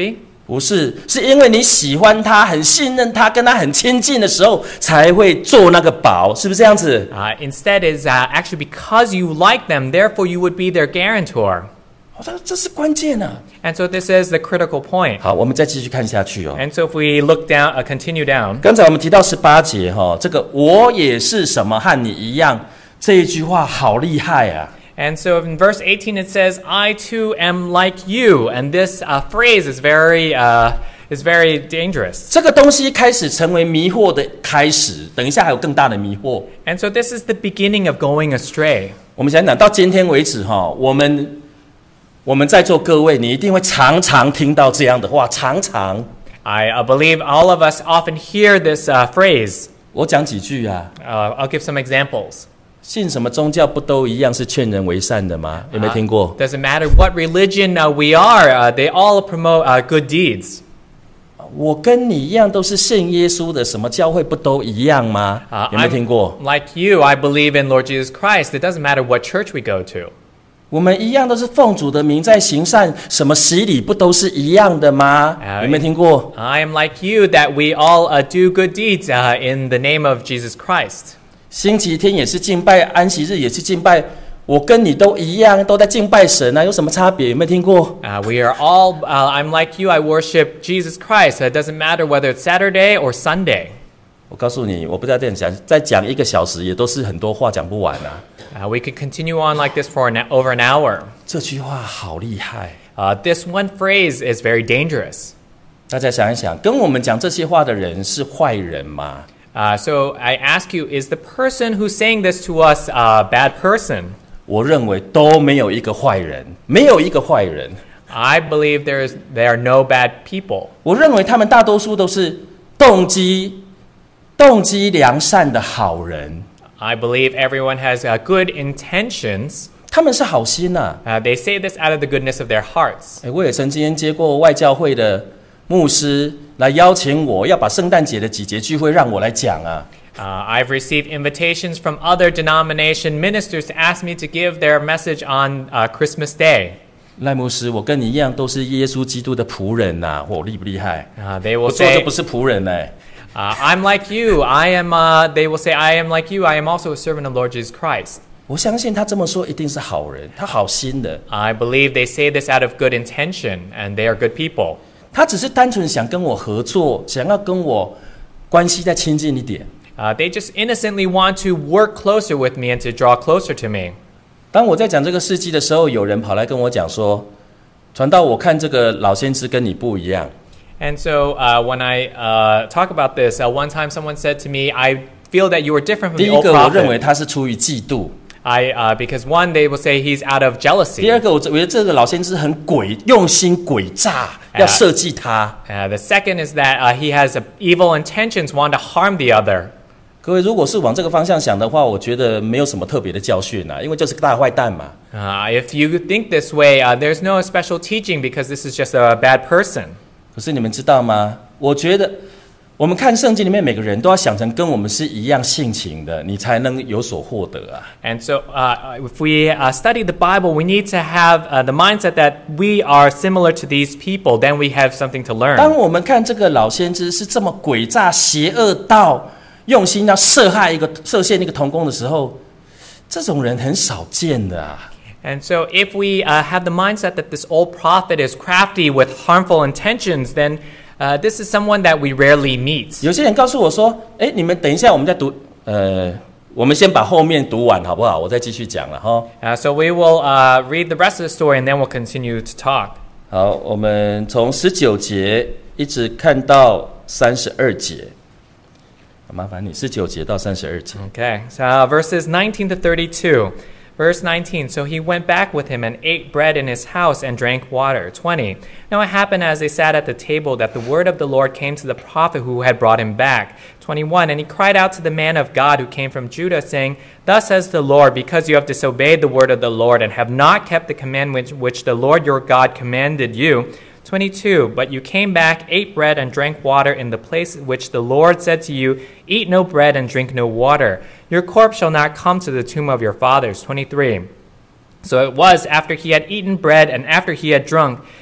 不是，是因为你喜欢他，很信任他，跟他很亲近的时候，才会做那个保，是不是这样子？ Uh, instead, is uh, actually because you like them, therefore you would be their guarantor. 哦，这这是关键啊！ And so this is the critical point. 好，我们再继续看下去哦。 And so if we look down, uh, continue down. 刚才我们提到十八节哈、哦，这个我也是什么和你一样，这一句话好厉害啊！ And so in verse eighteen it says, I too am like you. And this uh, phrase is very, uh, is very dangerous. 这个东西开始成为迷惑的开始，等一下还有更大的迷惑。 And so this is the beginning of going astray. 我们想想到今天为止哈、哦，我们我们在座各位，你一定会常常听到这样的话，常常。 I uh, believe all of us often hear this uh, phrase. 我讲几句啊， Uh, I'll give some examples. 信什么宗教不都一样是劝人为善的吗？有没有听过？ Doesn't matter what religion uh, we are, uh, they all promote uh, good deeds. 我跟你一样都是信耶稣的，什么教会不都一样吗？ Uh, 有没有听过？ Like you, I believe in Lord Jesus Christ. It doesn't matter what church we go to. 我们一样都是奉主的名在行善，什么洗礼不都是一样的吗？ Uh, 有没有听过？ I am like you, that we all uh, do good deeds uh, in the name of Jesus Christ. 星期天也是敬拜，安息日也是敬拜，我跟你都一样，都在敬拜神啊，有什么差别？有没有听过？ Uh, we are all, uh, I'm like you, I worship Jesus Christ. It doesn't matter whether it's Saturday or Sunday. 我告诉你，我不知道这样讲，再讲一个小时也都是很多话讲不完啊。 Uh, we could continue on like this for an, over an hour. 这句话好厉害， Uh, this one phrase is very dangerous. 大家想一想，跟我们讲这些话的人是坏人吗？ Uh, so I ask you, is the person who's saying this to us a bad person? 我认为都没有一个坏人，没有一个坏人。 I believe there is there are no bad people. 我认为他们大多数都是动机动机良善的好人， I believe everyone has uh, good intentions. 他们是好心呐、啊。 Uh, they say this out of the goodness of their hearts. 哎，我也曾经接过外教会的牧师来邀请我，要把圣诞节的几节聚会让我来讲啊。 Uh, I've received invitations from other denomination ministers to ask me to give their message on uh, Christmas Day. 赖牧师，我跟你一样都是耶稣基督的仆人呐、啊，我厉不厉害？ Uh, they 不 will 做就 say, 不是仆人哎、 uh, I'm like you. I am. Uh, they will say, I am like you. I am also a servant of Lord Jesus Christ. 我相信他这么说一定是好人，他好心的， I believe they say this out of good intention, and they are good people. 他只是单纯想跟我合作，想要跟我关系再亲近一点。 Uh, they just innocently want to work closer with me and to draw closer to me. 当我在讲这个事迹的时候，有人跑来跟我讲说：“传道，我看这个老先知跟你不一样。” And so uh, when I uh, talk about this, uh, one time someone said to me, I feel that you are different from 第 the 一 old 个，我认为 prophet. 他是出于嫉妒； I, uh, because one, they will say he's out of 第 jealousy. 二个，我觉得这个老先知很诡，用心诡诈，要设计他。 Uh, the second is that uh, he has uh, evil intentions, want to harm the other. 各位，如果是往这个方向想的话，我觉得没有什么特别的教训啊，因为就是个大坏蛋嘛。 Uh, if you think this way, uh, there's no special teaching because this is just a bad person. 可是你们知道吗？我觉得我们看圣经里面每个人都要想成跟我们是一样性情的，你才能有所获得啊。 And so uh, if we uh, study the Bible, we need to have uh, the mindset that we are similar to these people. Then we have something to 当 learn. 我们看这个老先知是这么诡诈、邪恶到用心要涉害一个、设陷一个童工的时候，这种人很少见的啊。 And so if we uh, have the mindset that this old prophet is crafty with harmful intentions, then uh, this is someone that we rarely meet. 有些人告诉我说：“哎，你们等一下，我们再读，呃，我们先把后面读完好不好？我再继续讲了哈。” Uh, so we will uh, read the rest of the story and then we'll continue to talk. 好，我们从十九节一直看到三十二节。麻烦你十九节到三十二节。 Okay, so uh, verses nineteen to thirty-two. Verse nineteen, so he went back with him and ate bread in his house and drank water. twenty, now it happened as they sat at the table that the word of the Lord came to the prophet who had brought him back. twenty-one, and he cried out to the man of God who came from Judah, saying, thus says the Lord, because you have disobeyed the word of the Lord and have not kept the commandment which the Lord your God commanded you. twenty-two, but you came back, ate bread, and drank water in the place which the Lord said to you, eat no bread and drink no water. Your corpse shall not come to the tomb of your fathers. twenty-three, so it was after he had eaten bread and after he had drunk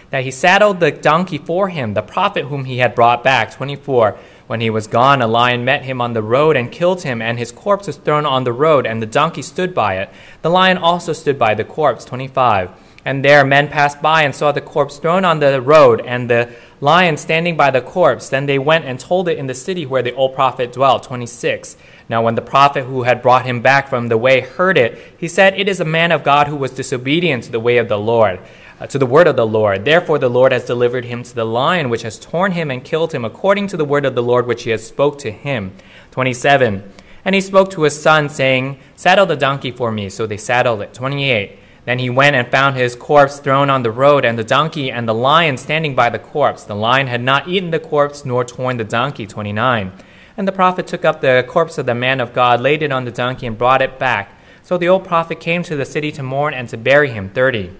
that he saddled the donkey for him, the prophet whom he had brought back. twenty-four. When he was gone, a lion met him on the road and killed him, and his corpse was thrown on the road, and the donkey stood by it. The lion also stood by the corpse. twenty-five. And there men passed by and saw the corpse thrown on the road, and the lion standing by the corpse. Then they went and told it in the city where the old prophet dwelt. twenty-six. Now when the prophet who had brought him back from the way heard it, he said, "It is a man of God who was disobedient to the way of the Lord, uh, to the word of the Lord. Therefore the Lord has delivered him to the lion, which has torn him and killed him, according to the word of the Lord which he has spoke to him." twenty-seven. And he spoke to his son, saying, "Saddle the donkey for me." So they saddled it. twenty-eight. Then he went and found his corpse thrown on the road, and the donkey and the lion standing by the corpse. The lion had not eaten the corpse, nor torn the donkey. twenty-nine. And the prophet took up the corpse of the man of God, laid it on the donkey, and brought it back. So the old prophet came to the city to mourn and to bury him. thirty.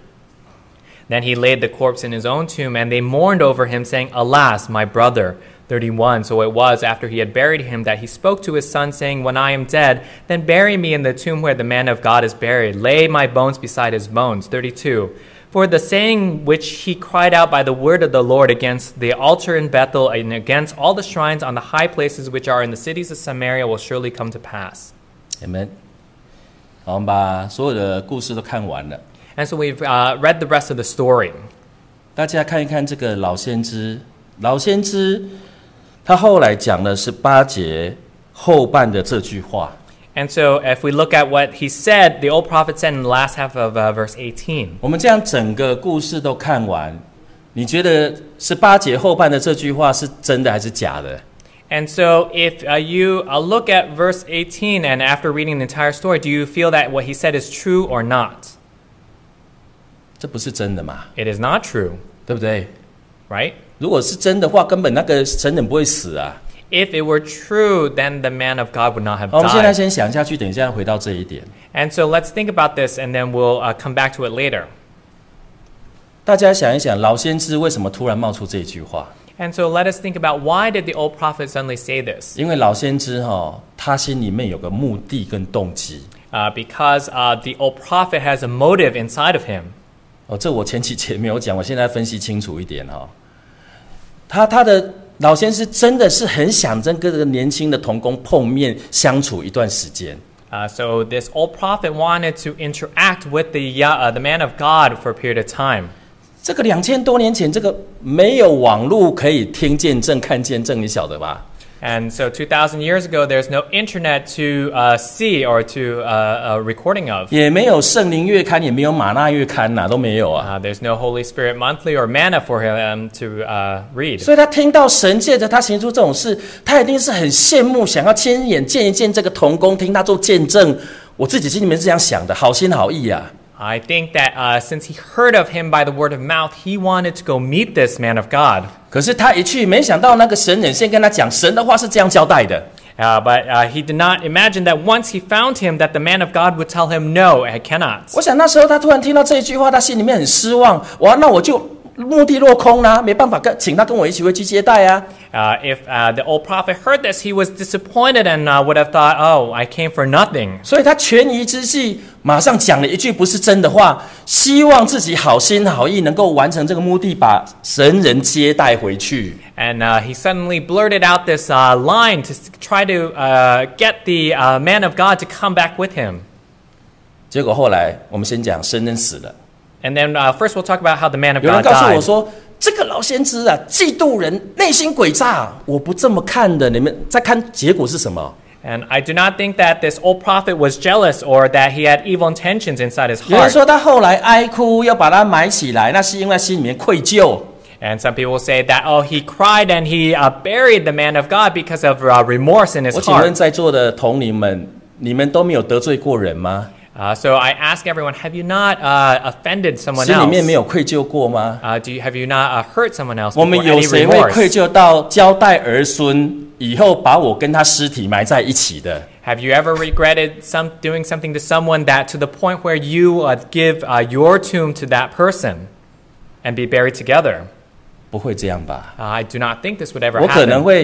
Then he laid the corpse in his own tomb, and they mourned over him, saying, "Alas, my brother." thirty-one. So it was after he had buried him that he spoke to his son, saying, "When I am dead, then bury me in the tomb where the man of God is buried. Lay my bones beside his bones." thirty-two. For the saying which he cried out by the word of the Lord against the altar in Bethel and against all the shrines on the high places which are in the cities of Samaria will surely come to pass. Amen. 好，我们把所有的故事都看完了。 And so we've uh, read the rest of the story. 大家看一看这个老先知，老先知他后来讲的是八节后半的这句话。 And so if we look at what he said, the old prophet said in the last half of uh, verse eighteen. 我们这样整个故事都看完，你觉得十八节后半的这句话是真的还是假的？ And so if uh, you uh, look at verse eighteen, and after reading the entire story, do you feel that what he said is true or not? 这不是真的嘛？ It is not true, 对不对？ right? 如果是真的话，根本那个神人不会死啊。 If it were true, then the man of God would not have 好，我们现在 died. 先想下去，等一下回到这一点。 And so let's think about this, and then we'll uh, come back to it later. 大家想一想，老先知为什么突然冒出这句话？ And so let us think about, why did the old prophet suddenly say this? 因为老先知哈、哦，他心里面有个目的跟动机。 Uh, because uh, the old prophet has a motive inside of him. 哦，这我前几节没有讲，我现在分析清楚一点哈、哦。他他的老先知真的是很想跟这个年轻的同工碰面相处一段时间。 Uh, so this old prophet wanted to interact with the uh, the man of God for a period of time. 这个两千多年前，这个没有网络可以听见证、看见证，你晓得吧？ And so two thousand years ago, there's no internet to uh, see or to uh, a recording of. 也没有圣灵月刊，也没有马纳月刊呐、啊，都没有啊。 Uh, there's no Holy Spirit Monthly or Manna for him to uh, read. 所以他听到神借着他行出这种事，他一定是很羡慕，想要亲眼见一见这个同工，听他做见证。我自己心里面是这样想的，好心好意啊。 I think that uh, since he heard of him by the word of mouth, he wanted to go meet this man of God. 可是他一去，没想到那个神人先跟他讲，神的话是这样交代的。 Uh, but uh, he did not imagine that once he found him, that the man of God would tell him, "No, I cannot." 我想那时候他突然听到这一句话，他心里面很失望。哇，那我就目的落空啦、啊，没办法跟请他跟我一起回去接待啊。 Uh, if uh, the old prophet heard this, he was disappointed and uh, would have thought, "Oh, I came for nothing." 所以他权宜之计，马上讲了一句不是真的话，希望自己好心好意能够完成这个目的，把神人接待回去。 And uh, he suddenly blurted out this uh, line to try to uh, get the uh, man of God to come back with him. 结果后来我们先讲神人死了。 And then uh, first we'll talk about how the man of 有人 God 告诉我 died. 说，这个老先知啊，嫉妒人，内心诡诈。我不这么看的，你们再看结果是什么？ And I do not think that this old prophet was jealous or that he had evil intentions inside his 有人 heart. 说他后来哀哭，要把他埋起来，那是因为他心里面愧疚。 And some people say that, oh, he cried and he uh, buried the man of God because of uh, remorse in his 我请问 heart. 在座的同龄们，你们都没有得罪过人吗？ Uh, so I ask everyone, have you not uh, offended someone 心里面没 else? 有愧疚过吗？ Uh, do you, have you not uh, hurt someone else 我们 before? 有 Any 谁会愧 remorse? 疚到交代儿孙以后把我跟他尸体埋在一起的？ Have you ever regretted some, doing something to someone that to the point where you uh, give uh, your tomb to that person and be buried together? 不会这样吧？ Uh, I do not think this would ever 我可能 happen. 会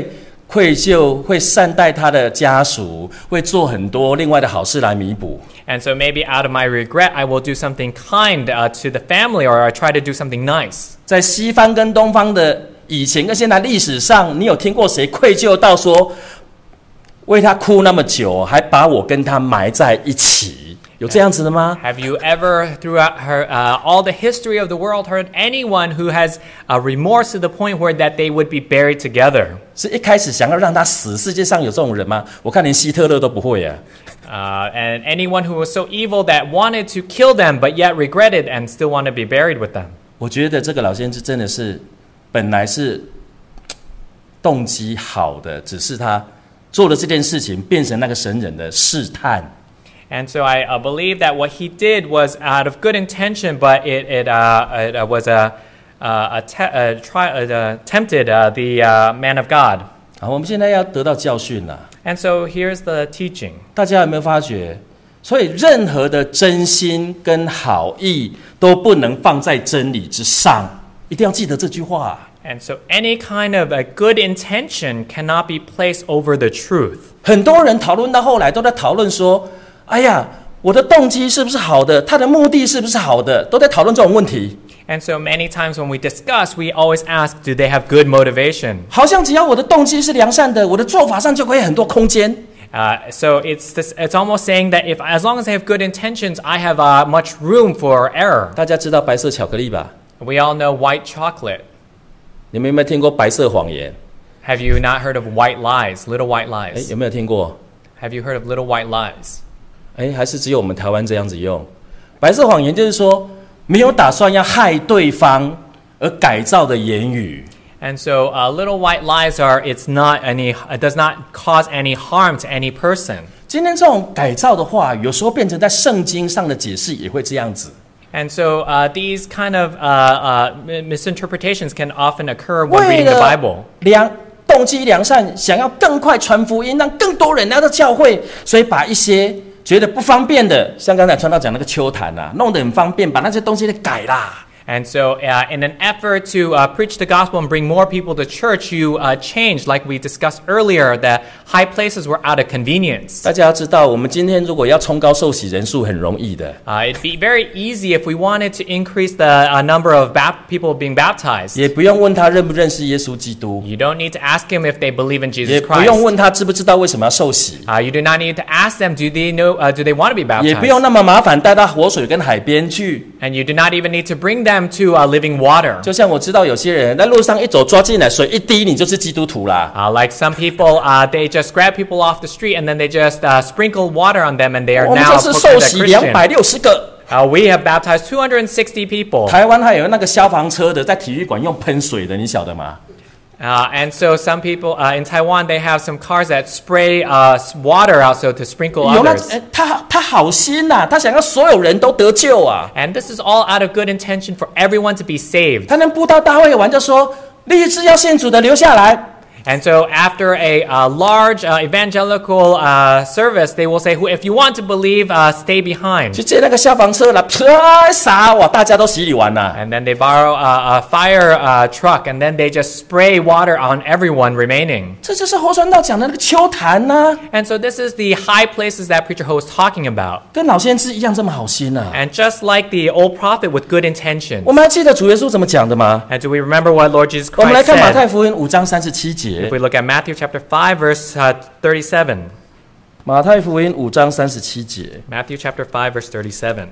愧疚，会善待他的家属，会做很多另外的好事来弥补。 And so maybe out of my regret, I will do something kind uh, to the family, or I try to do something nice. 在西方跟东方的以前跟现在历史上，你有听过谁愧疚到说为他哭那么久，还把我跟他埋在一起？有这样子的吗？ Have you ever, throughout her, uh, all the history of the world, heard anyone who has uh, remorse to the point where that they would be buried together? 是一开始想要让他死，世界上有这种人吗？我看连希特勒都不会啊。 Uh, and anyone who was so evil that wanted to kill them, but yet regretted and still want to be buried with them. 我觉得这个老先知真的是本来是动机好的，只是他做了这件事情，变成那个神人的试探。 And so I uh, believe that what he did was out of good intention, but it, it, uh, it uh, was a, uh, a, te- a try, uh, tempted uh, the uh, man of God. 好，我们现在要得到教训了。 And so here's the teaching. 大家有没有发觉？所以任何的真心跟好意都不能放在真理之上，一定要记得这句话。 And so any kind of a good intention cannot be placed over the truth. 很多人讨论到后来都在讨论说，哎呀，我的动机是不是好的？他的目的是不是好的？都在讨论这种问题。 And so many times when we discuss, we always ask, do they have good motivation? 好像只要我的动机是良善的，我的做法上就可以很多空间。 Uh, so it's this, it's almost saying that if as long as I have good intentions, I have uh, much room for error. 大家知道白色巧克力吧？ We all know white chocolate. 你们有没有听过白色谎言？ Have you not heard of white lies, little white 哎， lies? 有没有听过？ Have you heard of little white lies? 哎，还是只有我们台湾这样子用？白色谎言就是说，没有打算要害对方而改造的言语。 And so uh, little white lies are, it's not any, it does not cause any harm to any person. 今天这种改造的话，有时候变成在圣经上的解释也会这样子。 And so uh, these kind of uh, uh, misinterpretations can often occur when 为 reading the 了 Bible. 良动机良善，想要更快传福音，让更多人来到教会，所以把一些觉得不方便的，像刚才传道讲那个秋坛啊，弄得很方便，把那些东西给改啦。 And so uh, in an effort to uh, preach the gospel and bring more people to church, you uh, changed, like we discussed earlier, that high places were out of convenience. 大家要知道，我们今天如果要冲高受洗人数，很容易的。 Uh, it'd be very easy if we wanted to increase the uh, number of bap- people being baptized. 也不用问他认不认识耶稣基督， You don't need to ask them if they believe in 也 Jesus 不用 Christ. 问他知不知道为什么要受洗， Uh, you do not need to ask them, do they know, uh, do they want to be 也不用 baptized? 那么麻烦带到活水跟海边去。 And you do not even need to bring them to uh, living water. 就像我知道有些人在路上一走抓进来，水一滴，你就是基督徒啦。 Uh, like some people, uh, they just grab people off the street and then they just uh, sprinkle water on them and they are 我们 now 这是 proclaimed 受 a 洗两百 Christian. 六十个。 Uh, we have baptized two hundred sixty people. 台湾还有那个消防车的，在体育馆用喷水的，你晓得吗？ Uh, and so some people uh, in Taiwan, they have some cars that spray uh, water out so to sprinkle 有那 others. 呃他他好心呐、他想要所有人都得救啊。 And this is all out of good intention for everyone to be saved. 他们布道大会完就说，立志要信主的留下来。 And so after a uh, large uh, evangelical uh, service, they will say, "Who, if you want to believe, uh, stay behind." 去借那个消防车来，啪洒哇，大家都洗礼完了。 And then they borrow a, a fire uh, truck, and then they just spray water on everyone remaining. 这就是侯传道讲的那个秋坛呐、 And so this is the high places that preacher Ho was talking about. 跟老先知一样这么好心呐、 And just like the old prophet with good intentions. 我们还记得主耶稣怎么讲的吗？ And do we remember what Lord Jesus 我们来 Christ 看马太 said? 福音五章三十七节。 If we look at Matthew chapter five, verse uh, thirty-seven. 马太福音五章三十七节。 Matthew chapter five, verse thirty-seven.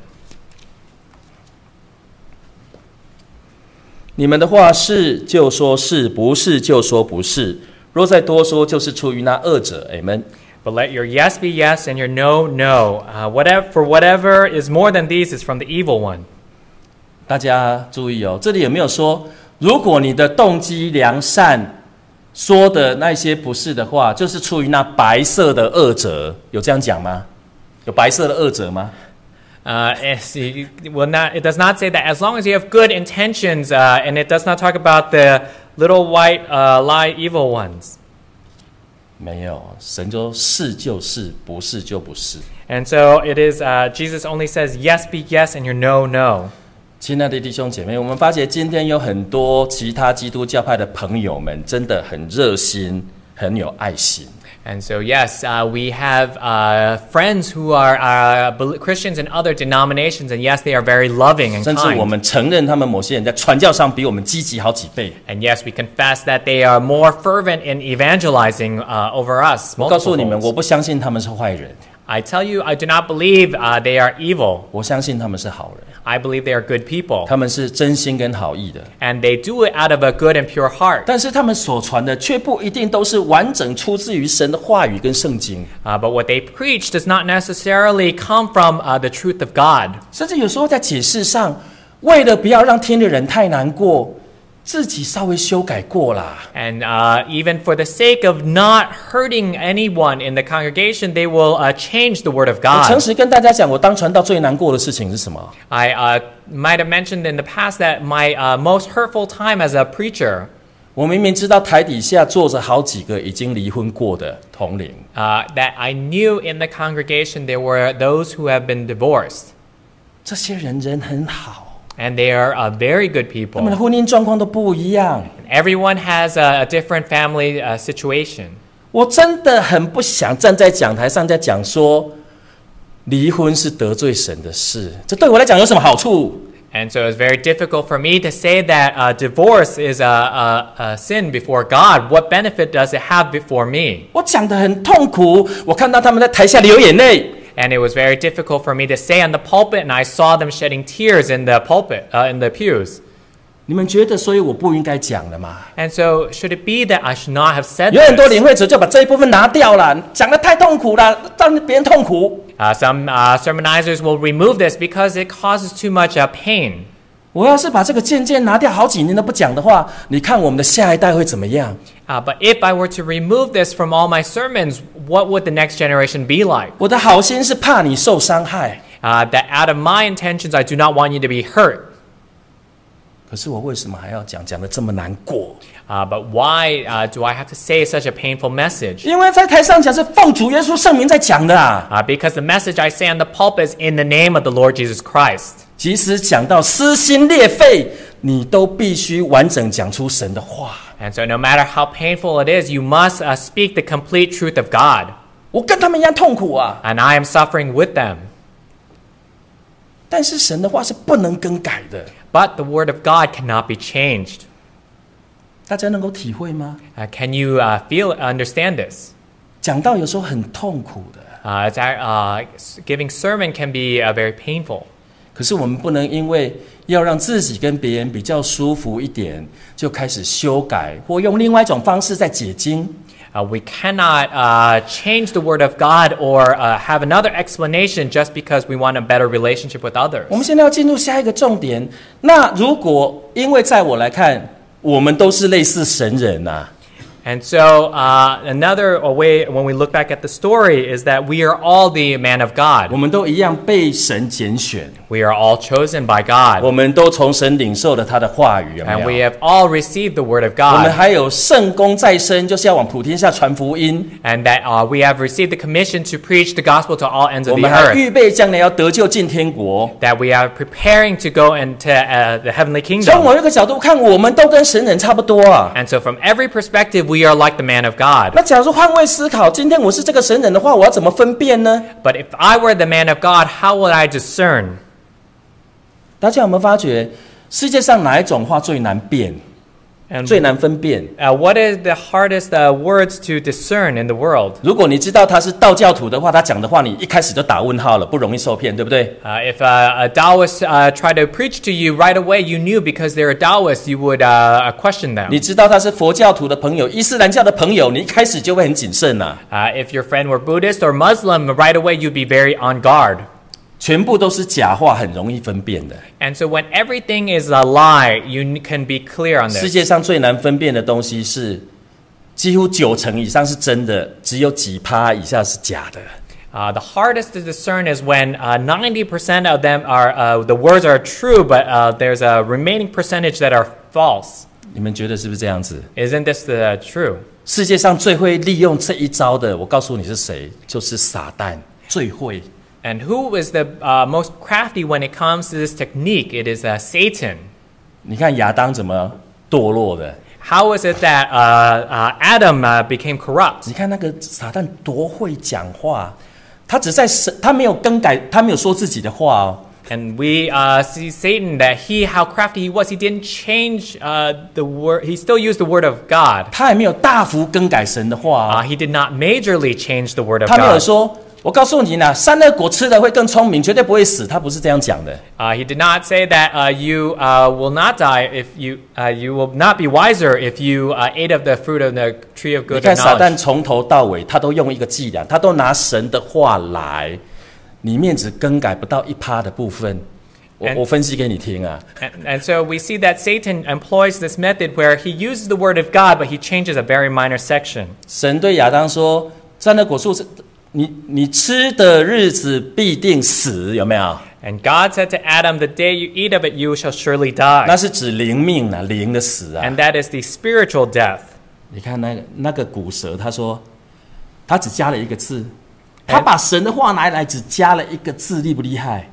你们的话是就说是，不是就说不是。若再多说，就是出于那恶者。Amen。 But let your yes be yes and your no, no. Uh, whatever, for whatever is more than these is from the evil one. 大家注意哦，这里有没有说，如果你的动机良善，说的那些不是的话，就是出于那白色的恶者？有这样讲吗？有白色的恶者吗？ Uh, it's- it, will not, it does not say that as long as you have good intentions, uh, and it does not talk about the little white uh, lie evil ones. 没有，神就是就是，不是就不是。 And so it is, uh, Jesus only says yes be yes and your no, no. 亲爱的弟兄姐妹，我们发觉今天有很多其他基督教派的朋友们真的很热心， 很有爱心。 And so, yes, uh, we have uh, friends who are uh, bel- Christians in other denominations, and yes, they are very loving and 甚至我 kind. 们承认他们某些人在传教上比我们积极好几倍。 And yes, we confess that they are more fervent in evangelizing uh, over us. 我告诉 multiple 你们， folds. 我不相信他们是坏人， I tell you, I do not believe uh, they are evil. 我相信他们是好人， I believe they are good people. 他们是真心跟好意的。 And they do it out of a good and pure heart. 但是他们所传的却不一定都是完整出自于神的话语跟圣经， Uh, but what they preach does not necessarily come from uh, the truth of God. 甚至有时候在解释上，为了不要让听的人太难过，自己稍微修改过啦。 And uh, even for the sake of not hurting anyone in the congregation, they will uh, change the word of 我诚 God. 实跟大家讲，我当传道最难过的事情是什么？ I uh, might have mentioned in the past that my uh, most hurtful time as a preacher, 我明明知道台底下坐着好几个已经离婚过的同龄， uh, that I knew in the congregation there were those who have been divorced. 这些人人很好， And they are uh, very good 他们的 people. 婚姻状况都不一样。 Everyone has a, a different family uh, situation. 我真的很不想站在讲台上在讲说，离婚是得罪神的事，这对我来讲有什么好处？ And so it's very difficult for me to say that uh, divorce is a, a, a sin before God. What benefit does it have before me? 我讲得很痛苦，我看到他们在台下流眼泪。 And it was very difficult for me to say on the pulpit, and I saw them shedding tears in the pulpit, uh, in the pews. 你们觉得，所以我不应该讲了吗？ And so should it be that I should not have said 有很多 this? 领会者就把这一部分拿掉了，讲得太痛苦了，让别人痛苦。 Uh, some uh, sermonizers will remove this because it causes too much uh, pain. 我要是把这个渐渐拿掉好几年都不讲的话，你看我们的下一代会怎么样？ Uh, but if I were to remove this from all my sermons, what would the next generation be like? 我的好心是怕你受伤害， Uh, that out of my intentions, I do not want you to be hurt. 可是我为什么还要讲？讲得这么难过？ Uh, but why uh, do I have to say such a painful message? 因为在台上讲是奉主耶稣圣名在讲的啊。 Uh, because the message I say on the pulpit is in the name of the Lord Jesus Christ. 即使讲到撕心裂肺，你都必须完整讲出神的话。 And so no matter how painful it is, you must uh, speak the complete truth of God. 我跟他们一样痛苦啊， And I am suffering with them. 但是神的话是不能更改的， But the word of God cannot be changed. 大家能够体会吗？ Uh, can you uh, feel, understand this? 讲到有时候很痛苦的， Uh, it's, uh, giving sermon can be uh, very painful. 可是我们不能因为要让自己跟别人比较舒服一点，就开始修改或用另外一种方式在解经。 Uh, we cannot uh, change the word of God or uh, have another explanation just because we want a better relationship with others. 我们现在要进入下一个重点。那如果因为在我来看，我们都是类似神人呐、啊。 And so uh, another way when we look back at the story is that we are all the man of 我 God. 们都一样被神拣选， We are all chosen by 我 God. 们都从神领受了他的话语，有 And 没 we 有？ have all received the word of 我们 God. 还有圣功在身，就是要往普天下传福音。 And that uh, we have received the commission to preach the gospel to all ends 我 of the 们还 earth. 预备将来要得救进天国。 That we are preparing to go into uh, the heavenly 从 kingdom. 某一个角度看，我们都跟神人差不多啊。 And so from every perspective, we are like the man of God. 那假如换位思考，今天我是这个神人的话，我要怎么分辨呢？ But if I were the man of God, how would I discern? 大家有没有发觉，世界上哪一种话最难辨、 And 最难分辨？ uh, what is the hardest uh, words to discern in the world? 如果你知道他是道教徒的话，他讲的话你一开始就打问号了，不容易受骗，对不对？ Uh, if uh, a Taoist uh, tried to preach to you right away, you knew because they're a Taoist, you would uh, question them. 你知道他是佛教徒的朋友、伊斯兰教的朋友，你一开始就会很谨慎呐、啊。 Uh, if your friend were Buddhist or Muslim, right away you'd be very on guard. 全部都是假话，很容易分辨的。 And so when everything is a lie, you n- can be clear on 世 this. 界上最难分辨的东西是，几乎九成以上是真的，只有几趴以下是假的。 Uh, the hardest to discern is when uh, ninety percent of them are, uh, the words are true, but uh, there's a remaining percentage that are false. 你们觉得是不是这样子？ Isn't this the true? 世界上最会利用这一招的，我告诉你是谁，就是撒旦，最会。 And who is the uh, most crafty when it comes to this technique? It is uh, Satan. 你看亚当怎么堕落的？ How is it that uh, uh, Adam uh, became corrupt? 你看那个撒旦多会讲话，他只在神，他没有更改，他没有说自己的话哦。 And we uh, see Satan that he, how crafty he was, he didn't change uh, the word. He still used the word of God. 他也没有大幅更改神的话、哦 Uh, he did not majorly change the word of 他没有 God. 说，我告诉你啦，善恶果吃了会更聪明，绝对不会死。他不是这样讲的。 Uh, he did not say that uh, you uh, will not die if you uh, you will not be wiser if you uh, ate of the fruit of the tree of 你 good 看 and 撒旦 knowledge. 从头到尾，他都用一个伎俩，他都拿神的话来，里面只更改不到一趴的部分。我 And- 我分析给你听啊。 And, and so we see that Satan employs this method where he uses the word of God, but he changes a very minor section. 神对亚当说：“善恶果树是你你吃的日子必定死，有没有？ And God said to Adam, the day you eat of it, you shall surely 那 die. 是指灵命啊，灵的死啊。 And that is the spiritual death. 你看那个那个古蛇，他说他只加了一个字，他把神的话拿来只加了一个字，厉不厉害？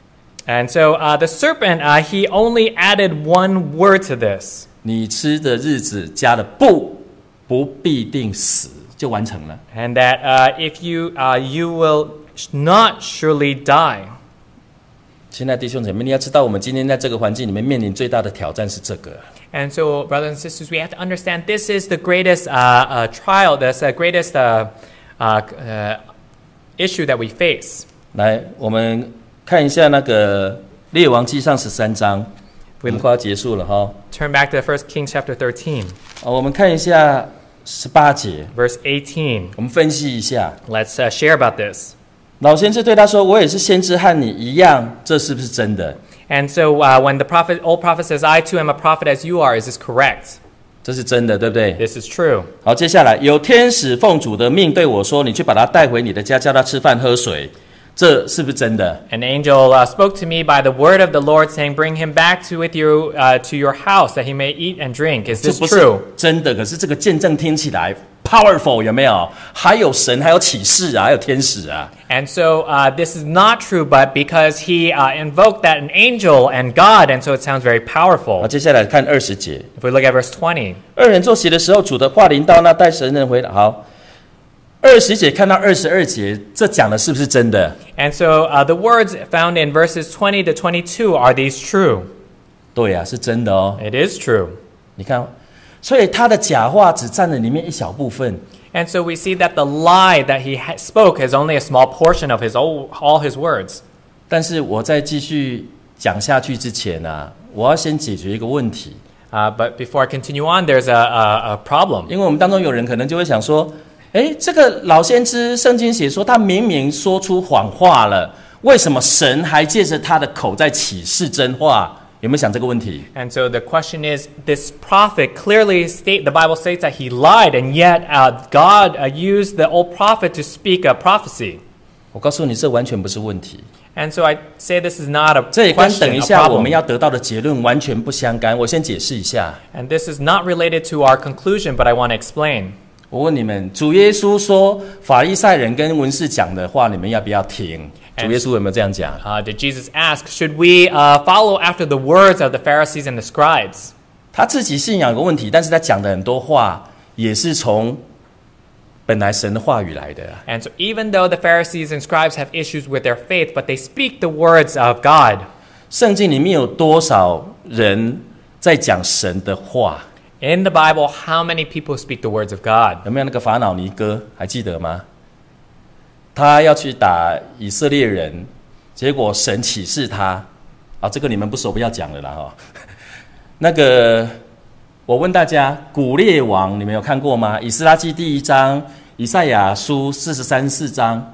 And so uh, the serpent, uh, he only added one word to this. 你吃的日子加了不不必定死，就完成了。 And that uh, if you, uh, you will not surely die. 亲爱的弟兄姐妹，你要知道，我们今天在这个环境里面面临最大的挑战是这个。 And so, brothers and sisters, we have to understand this is the greatest uh, uh, trial, this uh, greatest uh, uh, uh, issue that we face. 来，我们看一下那个列王记上十三章，我们快要结束了哈。 Turn back to First Kings chapter thirteen, 哦，我们看一下十八节， verse eighteen. 我们分析一下。 Let's uh, share about this. 老先知对他说：“我也是先知，和你一样，这是不是真的？ And so, uh, when the prophet, old prophet says, "I too am a prophet as you are," is this correct? 这是真的，对不对？ This is true. 好，接下来有天使奉主的命对我说：你去把他带回你的家，叫他吃饭喝水，这是不是真的？ An angel uh, spoke to me by the word of the Lord, saying, "Bring him back to with you uh, to your house, that he may eat and drink." Is 这 this 不是 true? 真的，可是这个见证听起来 powerful 有没有？还有神，还有启示啊，还有天使啊。 And so uh, this is not true, but because he uh, invoked that an angel and God, and so it sounds very 好， powerful. 接下来看二十节。 If we look at verse twenty, 二人坐席的时候，主的话临到那带神人回来。好，二十节看到二十二节，这讲的是不是真的？ and so uh, the words found in verses twenty to twenty-two, are these true? 对呀、啊，是真的哦。 It is true. 你看，所以他的假话只占了里面一小部分。 And so we see that the lie that he ha- spoke is only a small portion of his all, all his words. 但是我在继续讲下去之前啊，我要先解决一个问题， Uh, but before I continue on, there's a, a, a problem. 因为我们当中有人可能就会想说，诶，这个老先知圣经写说他明明说出谎话了，为什么神还借着他的口在启示真话？有没有想这个问题？ And so the question is, this prophet clearly state, the Bible states that he lied, and yet uh, God uh, used the old prophet to speak a prophecy. 我告诉你，这完全不是问题， And so I say this is not a 这也跟 question, 等一 a 下我们 problem. 要得到的结论完全不相干。我先解释一下。 And this is not related to our conclusion, but I want to explain. 我问你们，主耶稣说法利赛人跟文士讲的话，你们要不要听？主耶稣有没有这样讲？ Uh, did Jesus ask, should we uh, follow after the words of the Pharisees and the scribes? 他自己信仰有个问题，但是他讲的很多话也是从本来神的话语来的。 And so even though the Pharisees and scribes have issues with their faith, but they speak the words of God. 圣经里面有多少人在讲神的话？ In the Bible, how many people speak the words of God? 有没有那个法老尼哥还记得吗？他要去打以色列人，结果神启示他，啊，这个你们不熟不要讲了啦哈。那个，我问大家，古列王你们有看过吗？以斯拉记第一章，以赛亚书四十三四章。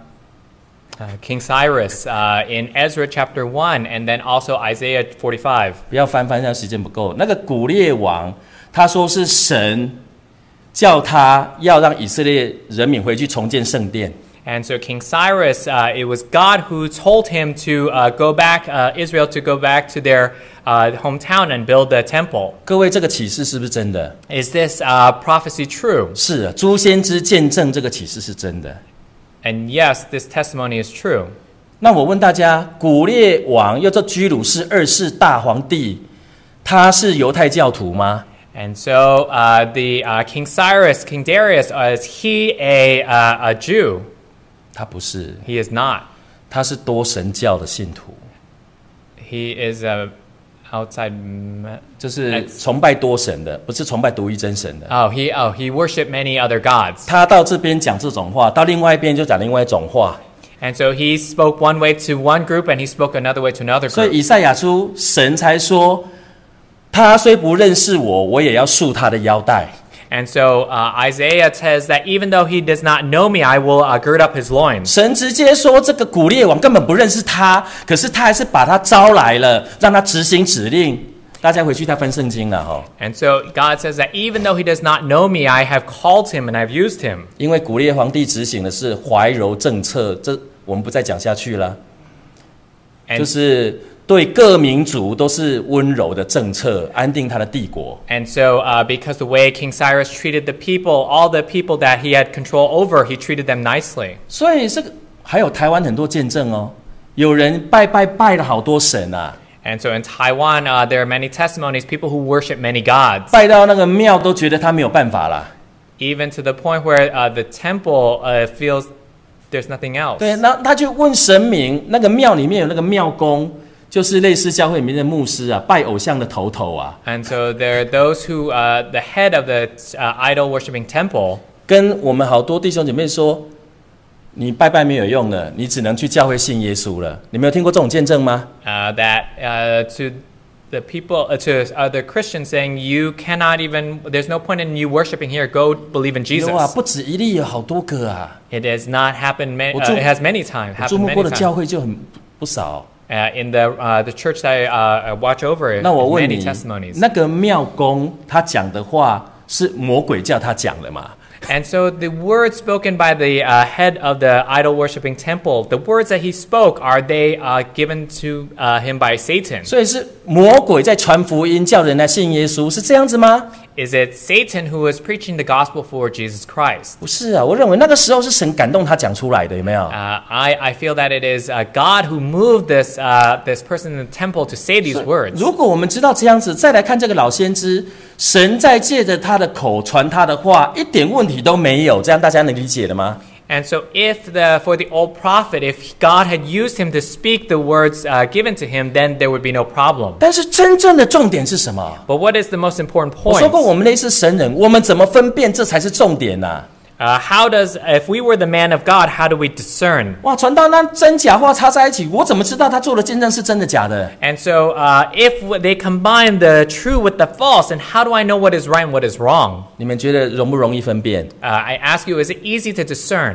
Uh, King Cyrus uh, in Ezra chapter one, and then also Isaiah forty-five. 不要翻翻，现在时间不够。那个古列王，他说是神叫他要让以色列人民回去重建圣殿。 And so King Cyrus, uh, it was God who told him to uh, go back, uh, Israel to go back to their uh, hometown and build the temple. 各位，这个启示是不是真的？ Is this uh, prophecy true? 是啊，诸先知见证这个启示是真的。 And yes, this testimony is true. 那我问大家，古列王又叫居鲁士二世大皇帝，他是犹太教徒吗？ And so uh, the uh, King Cyrus, King Darius, uh, is he a uh, a Jew? 他不是， He is not. 他是多神教的信徒， He is a outside. ma- 就是崇拜多神的，不是崇拜独一真神的。 Oh, he oh he worshipped many other gods. 他到这边讲这种话，到另外一边就讲另外一种话。 And so he spoke one way to one group, and he spoke another way to another 所以 group. 以赛亚书神才说，他虽不认识我，我也要束他的腰带。 And so uh, Isaiah says that even though he does not know me, I will uh, gird up his loins. 神直接说，这个古列王根本不认识他，可是他还是把他招来了，让他执行指令。大家回去再翻圣经了哈， And so God says that even though he does not know me, I have called him and I've used him. 因为古列皇帝执行的是怀柔政策，这我们不再讲下去了， And 就是对各民族都是温柔的政策，安定他的帝国。 And so, uh, because the way King Cyrus treated the people, all the people that he had control over, he treated them nicely. 所以这个还有台湾很多见证哦，有人拜拜拜了好多神啊， And so in Taiwan, uh, there are many testimonies, people who worship many gods, 拜到那个庙都觉得他没有办法啦。 even to the point where uh, the temple uh, feels there's nothing else. 对，那他就问神明，那个庙里面有那个庙公，就是类似教会里面的牧师啊，拜偶像的头头啊， And so there are those who, uh, the head of the uh, idol worshiping temple, 跟我们好多弟兄姐妹说，你拜拜没有用了，你只能去教会信耶稣了。你没有听过这种见证吗？ uh, that uh, to the people, uh, to other Christians saying, you cannot even, there's no point in you worshiping here, go believe in 有啊， Jesus. 不止一例，有好多个啊。 It has not happened, ma- 我 uh, 住- it has many times, 我注 happened 目过 many 的教 times. 会就很不少。 Uh, in the, uh, the church that I uh, watch over, 那我问 many 你， testimonies. 那个庙公他讲的话是魔鬼叫他讲的嘛？ And so the words spoken by the uh, head of the idol worshiping temple, the words that he spoke, are they uh, given to uh, him by Satan? 所以是魔鬼在传福音，叫人来信耶稣，是这样子吗？ Is it Satan who is preaching the gospel for Jesus Christ? 不是啊，我认为那个时候是神感动他讲出来的，有没有？ Uh, I, I feel that it is uh, God who moved this, uh, this person in the temple to say these words. 如果我们知道这样子，再来看这个老先知，神在借着他的口传他的话，一点问题都没有，这样大家能理解的吗？ And so if the, for the old prophet, if God had used him to speak the words uh, given to him, then there would be no problem. 但是真正的重点是什么？ But what is the most important 我说 point? 过，我们类似神人，我们怎么分辨？这才是重点呐、啊！ Uh, how does, if we were the man of God, how do we discern? 哇，传道那真假话插在一起，我怎么知道他做的见证是真的假的？ And so uh, if they combine the true with the false, and how do I know what is right and what is wrong? 你们觉得容不容易分辨？ Uh, I ask you, is it easy to discern?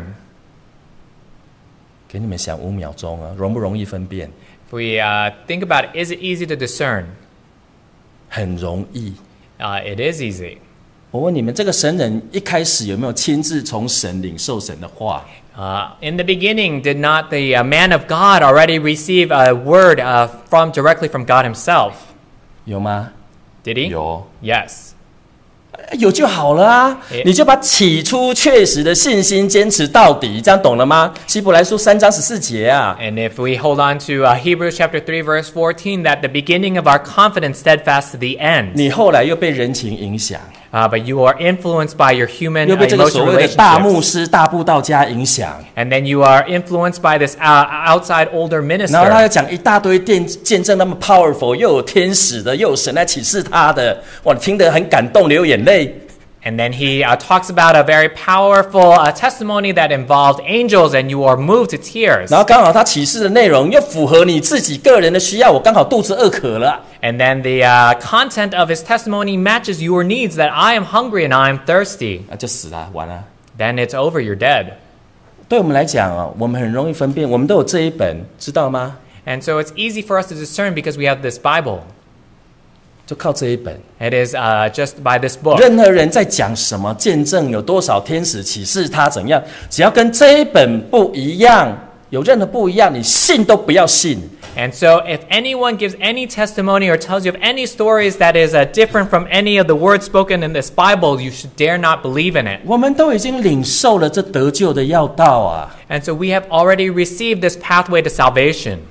给你们想五秒钟啊，容不容易分辨？ If we uh, think about it, is it easy to discern? 很容易。 Uh, it is easy. 我问你们，这个神人一开始有没有亲自从神领受神的话？ Uh, in the beginning, did not the uh, man of God already receive a word uh, from directly from God himself? 有吗？ Did he? 有， Yes. 有就好了啊！ 诶你就把起初确实的信心坚持到底，这样懂了吗？希伯来书三章十四节啊。 And if we hold on to uh, Hebrews chapter three, verse fourteen, that the beginning of our confidence steadfast to the end. 你后来又被人情影响， Uh, but you are influenced by your human 又 uh, 被这个所 emotional 谓的大牧 relationships. 师、大布道家影响， And then you are influenced by this uh, outside older 然后他又 minister. 讲一大堆见见证，那么 powerful，又有天使的，又有神来启示他的，哇，你听得很感动，流眼泪。 And then he uh, talks about a very powerful uh, testimony that involved angels, and you are moved to tears. 然后刚好他启示的内容又符合你自己个人的需要，我刚好肚子饿渴了。 And then the uh, content of his testimony matches your needs, that I am hungry and I am thirsty. 啊，就死了，完了。 Then it's over, you're dead. 对我们来讲啊，我们很容易分辨，我们都有这一本，知道吗？ And so it's easy for us to discern because we have this Bible. 就靠这一本。 It is uh, just by this book. 任何人在讲什么见证，有多少天使启示他怎样，只要跟这一本不一样，有任何不一样，你信都不要信。 And so if anyone gives any testimony or tells you of any stories that is uh, different from any of the words spoken in this Bible, you should dare not believe in it. 我们都已经领受了这得救的要道啊！ And so we have already received this pathway to salvation.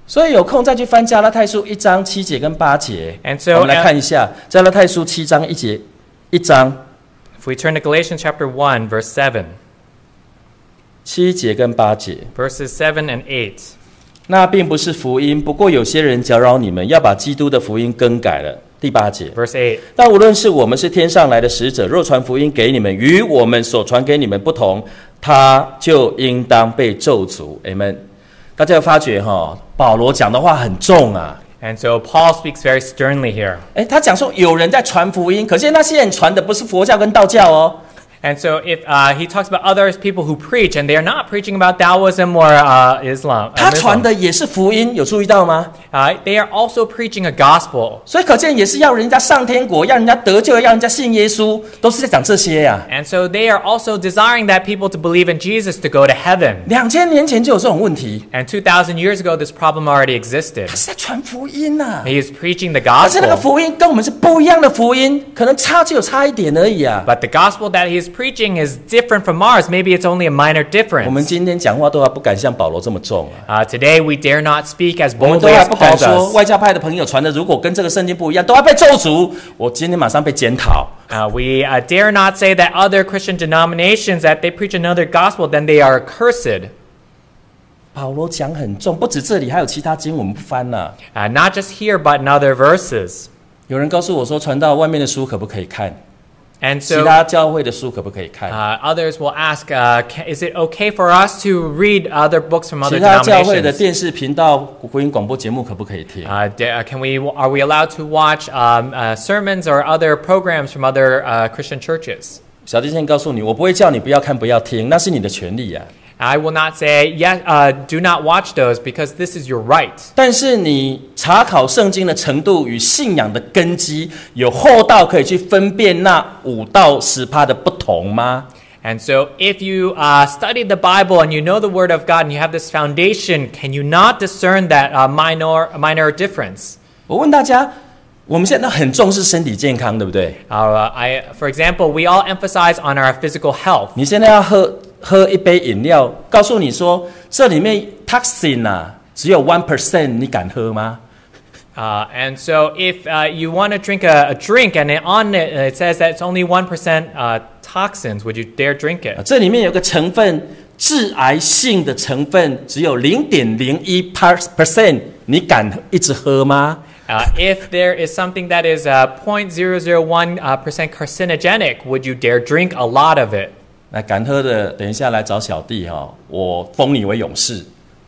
所以有空再去翻加拉太书一章七节跟八节。 And so, 我们来看一下加拉太书七章一节一章。 If we turn to Galatians chapter one, verse seven, 七节跟八节， verses seven and eight. 那并不是福音，不过有些人搅扰你们，要把基督的福音更改了。第八节， Verse eight. 但无论是我们是天上来的使者，若传福音给你们，与我们所传给你们不同，他就应当被咒诅。Amen。大家有发觉哈，保罗讲的话很重啊。 And so Paul speaks very sternly here. 哎，他讲说有人在传福音，可是那些人传的不是佛教跟道教哦。 And so if uh, he talks about others, people who preach, and they are not preaching about Taoism or uh, Islam. 他传的也是福音，有注意到吗？ Uh, they are also preaching a gospel. 所以可见也是要人家上天国，要人家得救，要人家信耶稣，都是在讲这些呀、啊。 And so they are also desiring that people to believe in Jesus to go to heaven. 两千年前就有这种问题。 And two thousand years ago, this problem already existed. 他是在传福音呐、啊， He is preaching the 但是那个 gospel. 福音跟我们是不一样的福音，可能差就有差一点而已啊。 But the gospel that he is preaching is different from ours. Maybe it's only a minor 我们 difference. 今天讲话都还不敢像保罗这么重啊。 Uh, today, we dare not speak as 我们都 boldly 还 as 不敢 Paul 说 does. 外教派的朋友传的如果跟这个圣经不一样，都要被咒诅。我今天马上被检讨。 Uh, we uh, dare not say that other Christian denominations, that they preach another gospel, then they are accursed. 保罗讲很重，不止这里，还有其他经我们不翻了、 Uh, not just here, but in other verses. 有人告诉我说，传道外面的书可不可以看？ And 其 so 他教会的书可不可以看？ uh, others will ask, uh, ca- is it okay for us to read other books from 其 other 他教会的 denominations? 电视频道、福音广播节目可不可以听？ Uh, da- uh, can we, are we allowed to watch um, uh, sermons or other programs from other uh, Christian churches? 小弟先告诉你，我不会叫你不要看、不要听，那是你的权利呀、啊。 I will not say, yes, uh, do not watch those because this is your right. 但是你查考圣经的程度与信仰的根基有厚到可以去分辨那五到十趴的不同吗？ And so if you uh, study the Bible and you know the Word of God and you have this foundation, can you not discern that uh, minor, minor difference? 我问大家，我们现在很重视身体健康，对不对？ Uh, I, for example, we all emphasize on our physical health. 你现在要喝喝一杯饮料，告诉你说这里面 toxin 啊只有 one percent， 你敢喝吗？ Uh, and so if uh, you want to drink a, a drink and it, on it, uh, it says that it's only one percent uh, toxins, would you dare drink 啊 it? 这里面有个成分致癌性的成分只有零点零一 percent， 你敢一直喝吗？ Uh, if there is something that is uh, zero point zero zero one uh, percent carcinogenic, would you dare drink a lot of it? 那敢喝的，等一下来找小弟哈、哦，我封你为勇士。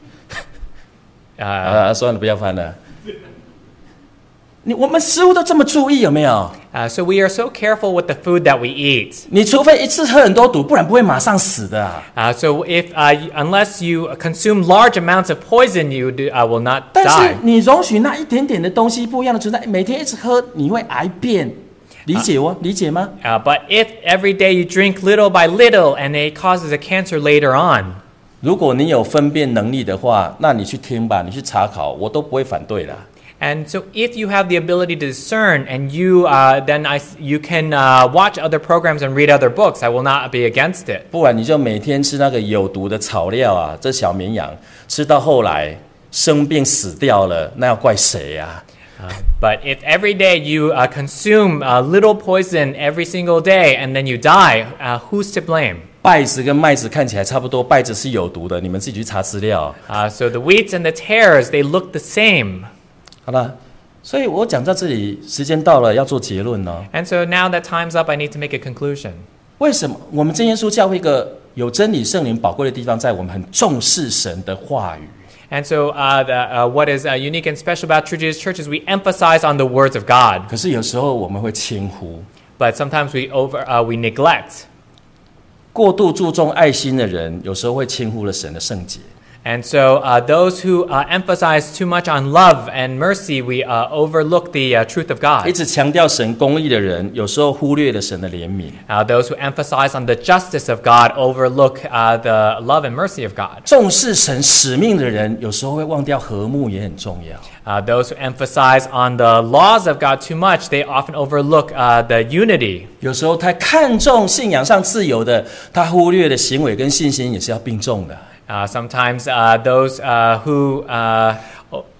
Uh, 啊，算了，不要翻了。你我们食物都这么注意，有没有？ uh, so we are so careful with the food that we eat. 你除非一次喝很多毒，不然不会马上死的、啊。 Uh, so if uh, y- unless you consume large amounts of poison, you do, uh, will not 但是 die. 你容许那一点点的东西不一样的存在，每天一直喝，你会癌变。理解我，理解吗？ Uh, but if every day you drink little by little and it causes a cancer later on, 如果你有分辨能力的话，那你去听吧，你去查考，我都不会反对啦。 and so if you have the ability to discern and you uh, then I, you can uh, watch other programs and read other books, I will not be against it. 不然你就每天吃那个有毒的草料啊，这小绵羊吃到后来生病死掉了，那要怪谁呀、啊？ Uh, but if every day you uh, consume a little poison every single day and then you die, uh, who's to blame? 稗子跟麦子看起来差不多，稗子是有毒的，你们自己去查资料。 Uh, so the wheats and the tares, they look the same. 好了，所以我讲到这里，时间到了，要做结论了。 And so now that time's up, I need to make a conclusion. 为什么我们真耶稣教会一个有真理圣灵宝贵的地方，在我们很重视神的话语。 And so uh, the, uh, what is uh, unique and special about True Jesus Church is we emphasize on the words of God. 可是有时候我们会轻忽， But sometimes we, over, uh, we neglect. 过度注重爱心的人，有时候会轻忽了神的圣洁。 And so uh, those who uh, emphasize too much on love and mercy, we uh, overlook the uh, truth of 一 God. 直强调神公义的人，有时候忽略了神的怜悯。 Uh, those who emphasize on the justice of God overlook uh, the love and mercy of God. 重视神使命的人，有时候会忘掉和睦也很重要。 Uh, those who emphasize on the laws of God too much, they often overlook uh, the unity. 有时候他看重信仰上自由的，他忽略的行为跟信心也是要并重的。 Uh, sometimes uh, those uh, who uh,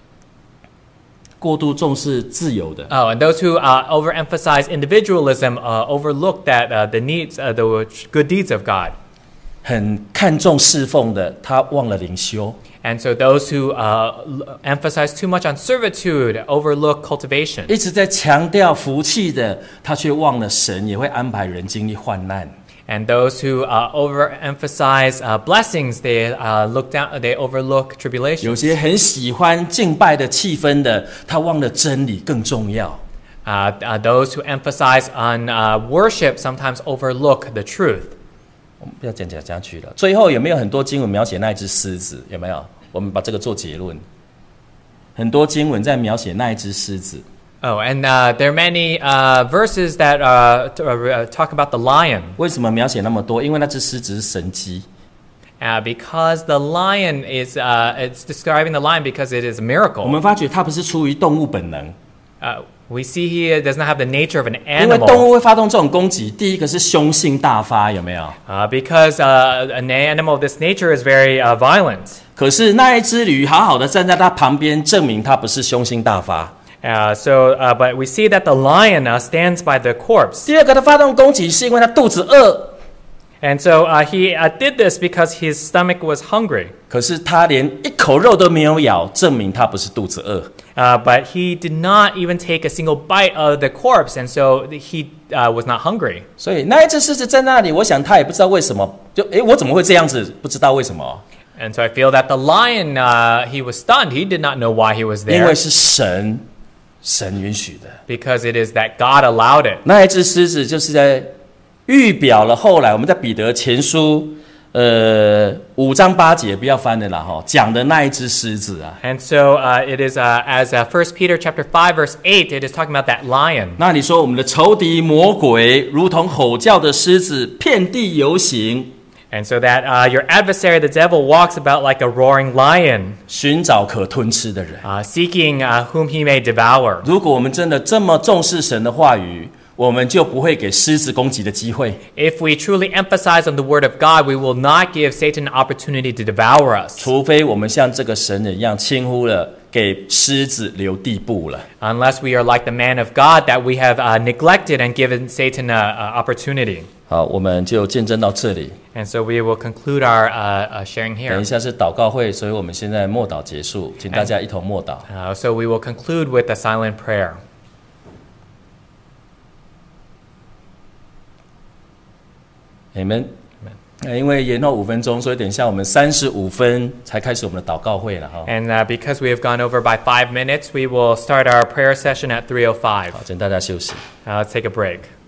过度重视自由的。 Oh, and those who uh, overemphasize individualism uh, overlook that uh, the needs, uh, the good deeds of God. 很看重侍奉的，他忘了灵修。 And so those who uh, emphasize too much on servitude overlook cultivation. 一直在强调福气的，他却忘了神也会安排人经历患难。 And those who uh, overemphasize uh, blessings, they uh, look down, they overlook 有 tribulations. 些很喜欢敬拜的气氛的，他忘了真理更重要。 Uh, uh, those who emphasize on uh, worship sometimes overlook the truth. 我们不要讲讲下去了。最后有没有很多经文描写那一只狮子？有没有？我们把这个做结论。很多经文在描写那一只狮子。 Oh, and uh, there are many uh, verses that uh, t- uh, talk about the lion. 为什么描写那么多？因为那只狮子是神迹。 Uh, because the lion is, uh, it's describing the lion because it is a 我 miracle. 们发觉它不是出于动物本能， Uh, we see here it does not have the nature of an 因为动 animal. 物会发动这种攻击。第一个是凶性大发，有没有？ Uh, because uh, an animal of this nature is very uh, violent. 可是那一只驴好好的站在它旁边，证明它不是凶性大发。 Uh, so, uh, but we see that the lion uh, stands by the corpse. 第二个，它发动攻击是因为它肚子饿， And so uh, he uh, did this because his stomach was hungry. 可是它连一口肉都没有咬，证明它不是肚子饿。 Uh, but he did not even take a single bite of the corpse, and so he uh, was not hungry. 所以那一只狮子在那里，我想它也不知道为什么，就诶，我怎么会这样子？不知道为什么， And so I feel that the lion, uh, he was stunned. He did not know why he was 因 there 为是神，神允许的。 because it is that God allowed it. 那一只狮子就是在预表了后来我们在彼得前书，呃，五章八节不要翻了啦哈，讲的那一只狮子啊。 And so uh, it is uh, as uh, First Peter chapter five verse eight, it is talking about that lion. 那你说我们的仇敌魔鬼如同吼叫的狮子，遍地游行， And so that uh, your adversary, the devil, walks about like a roaring lion, 寻找可吞吃的人。 uh, seeking uh, whom he may devour. 如果我们真的这么重视神的话语，我们就不会给狮子攻击的机会。 If we truly emphasize on the word of God, we will not give Satan an opportunity to devour us, 除非我们像这个神人一样轻忽了，给狮子留地步了。 unless we are like the man of God that we have uh, neglected and given Satan an opportunity. 好，我们就见证到这里。 And so we will conclude our uh, uh, sharing 等 here. 一下是祷告会，所以我们现在默祷结束，请大家一同默祷。 Uh, so we will conclude with a silent prayer. Amen。呃因为延后五分钟，所以等一下我们三十五分才开始我们的祷告会了哈。 And uh, because we have gone over by five minutes, we will start our prayer session at three oh five. 好，请大家休息。 Uh, let's take a break.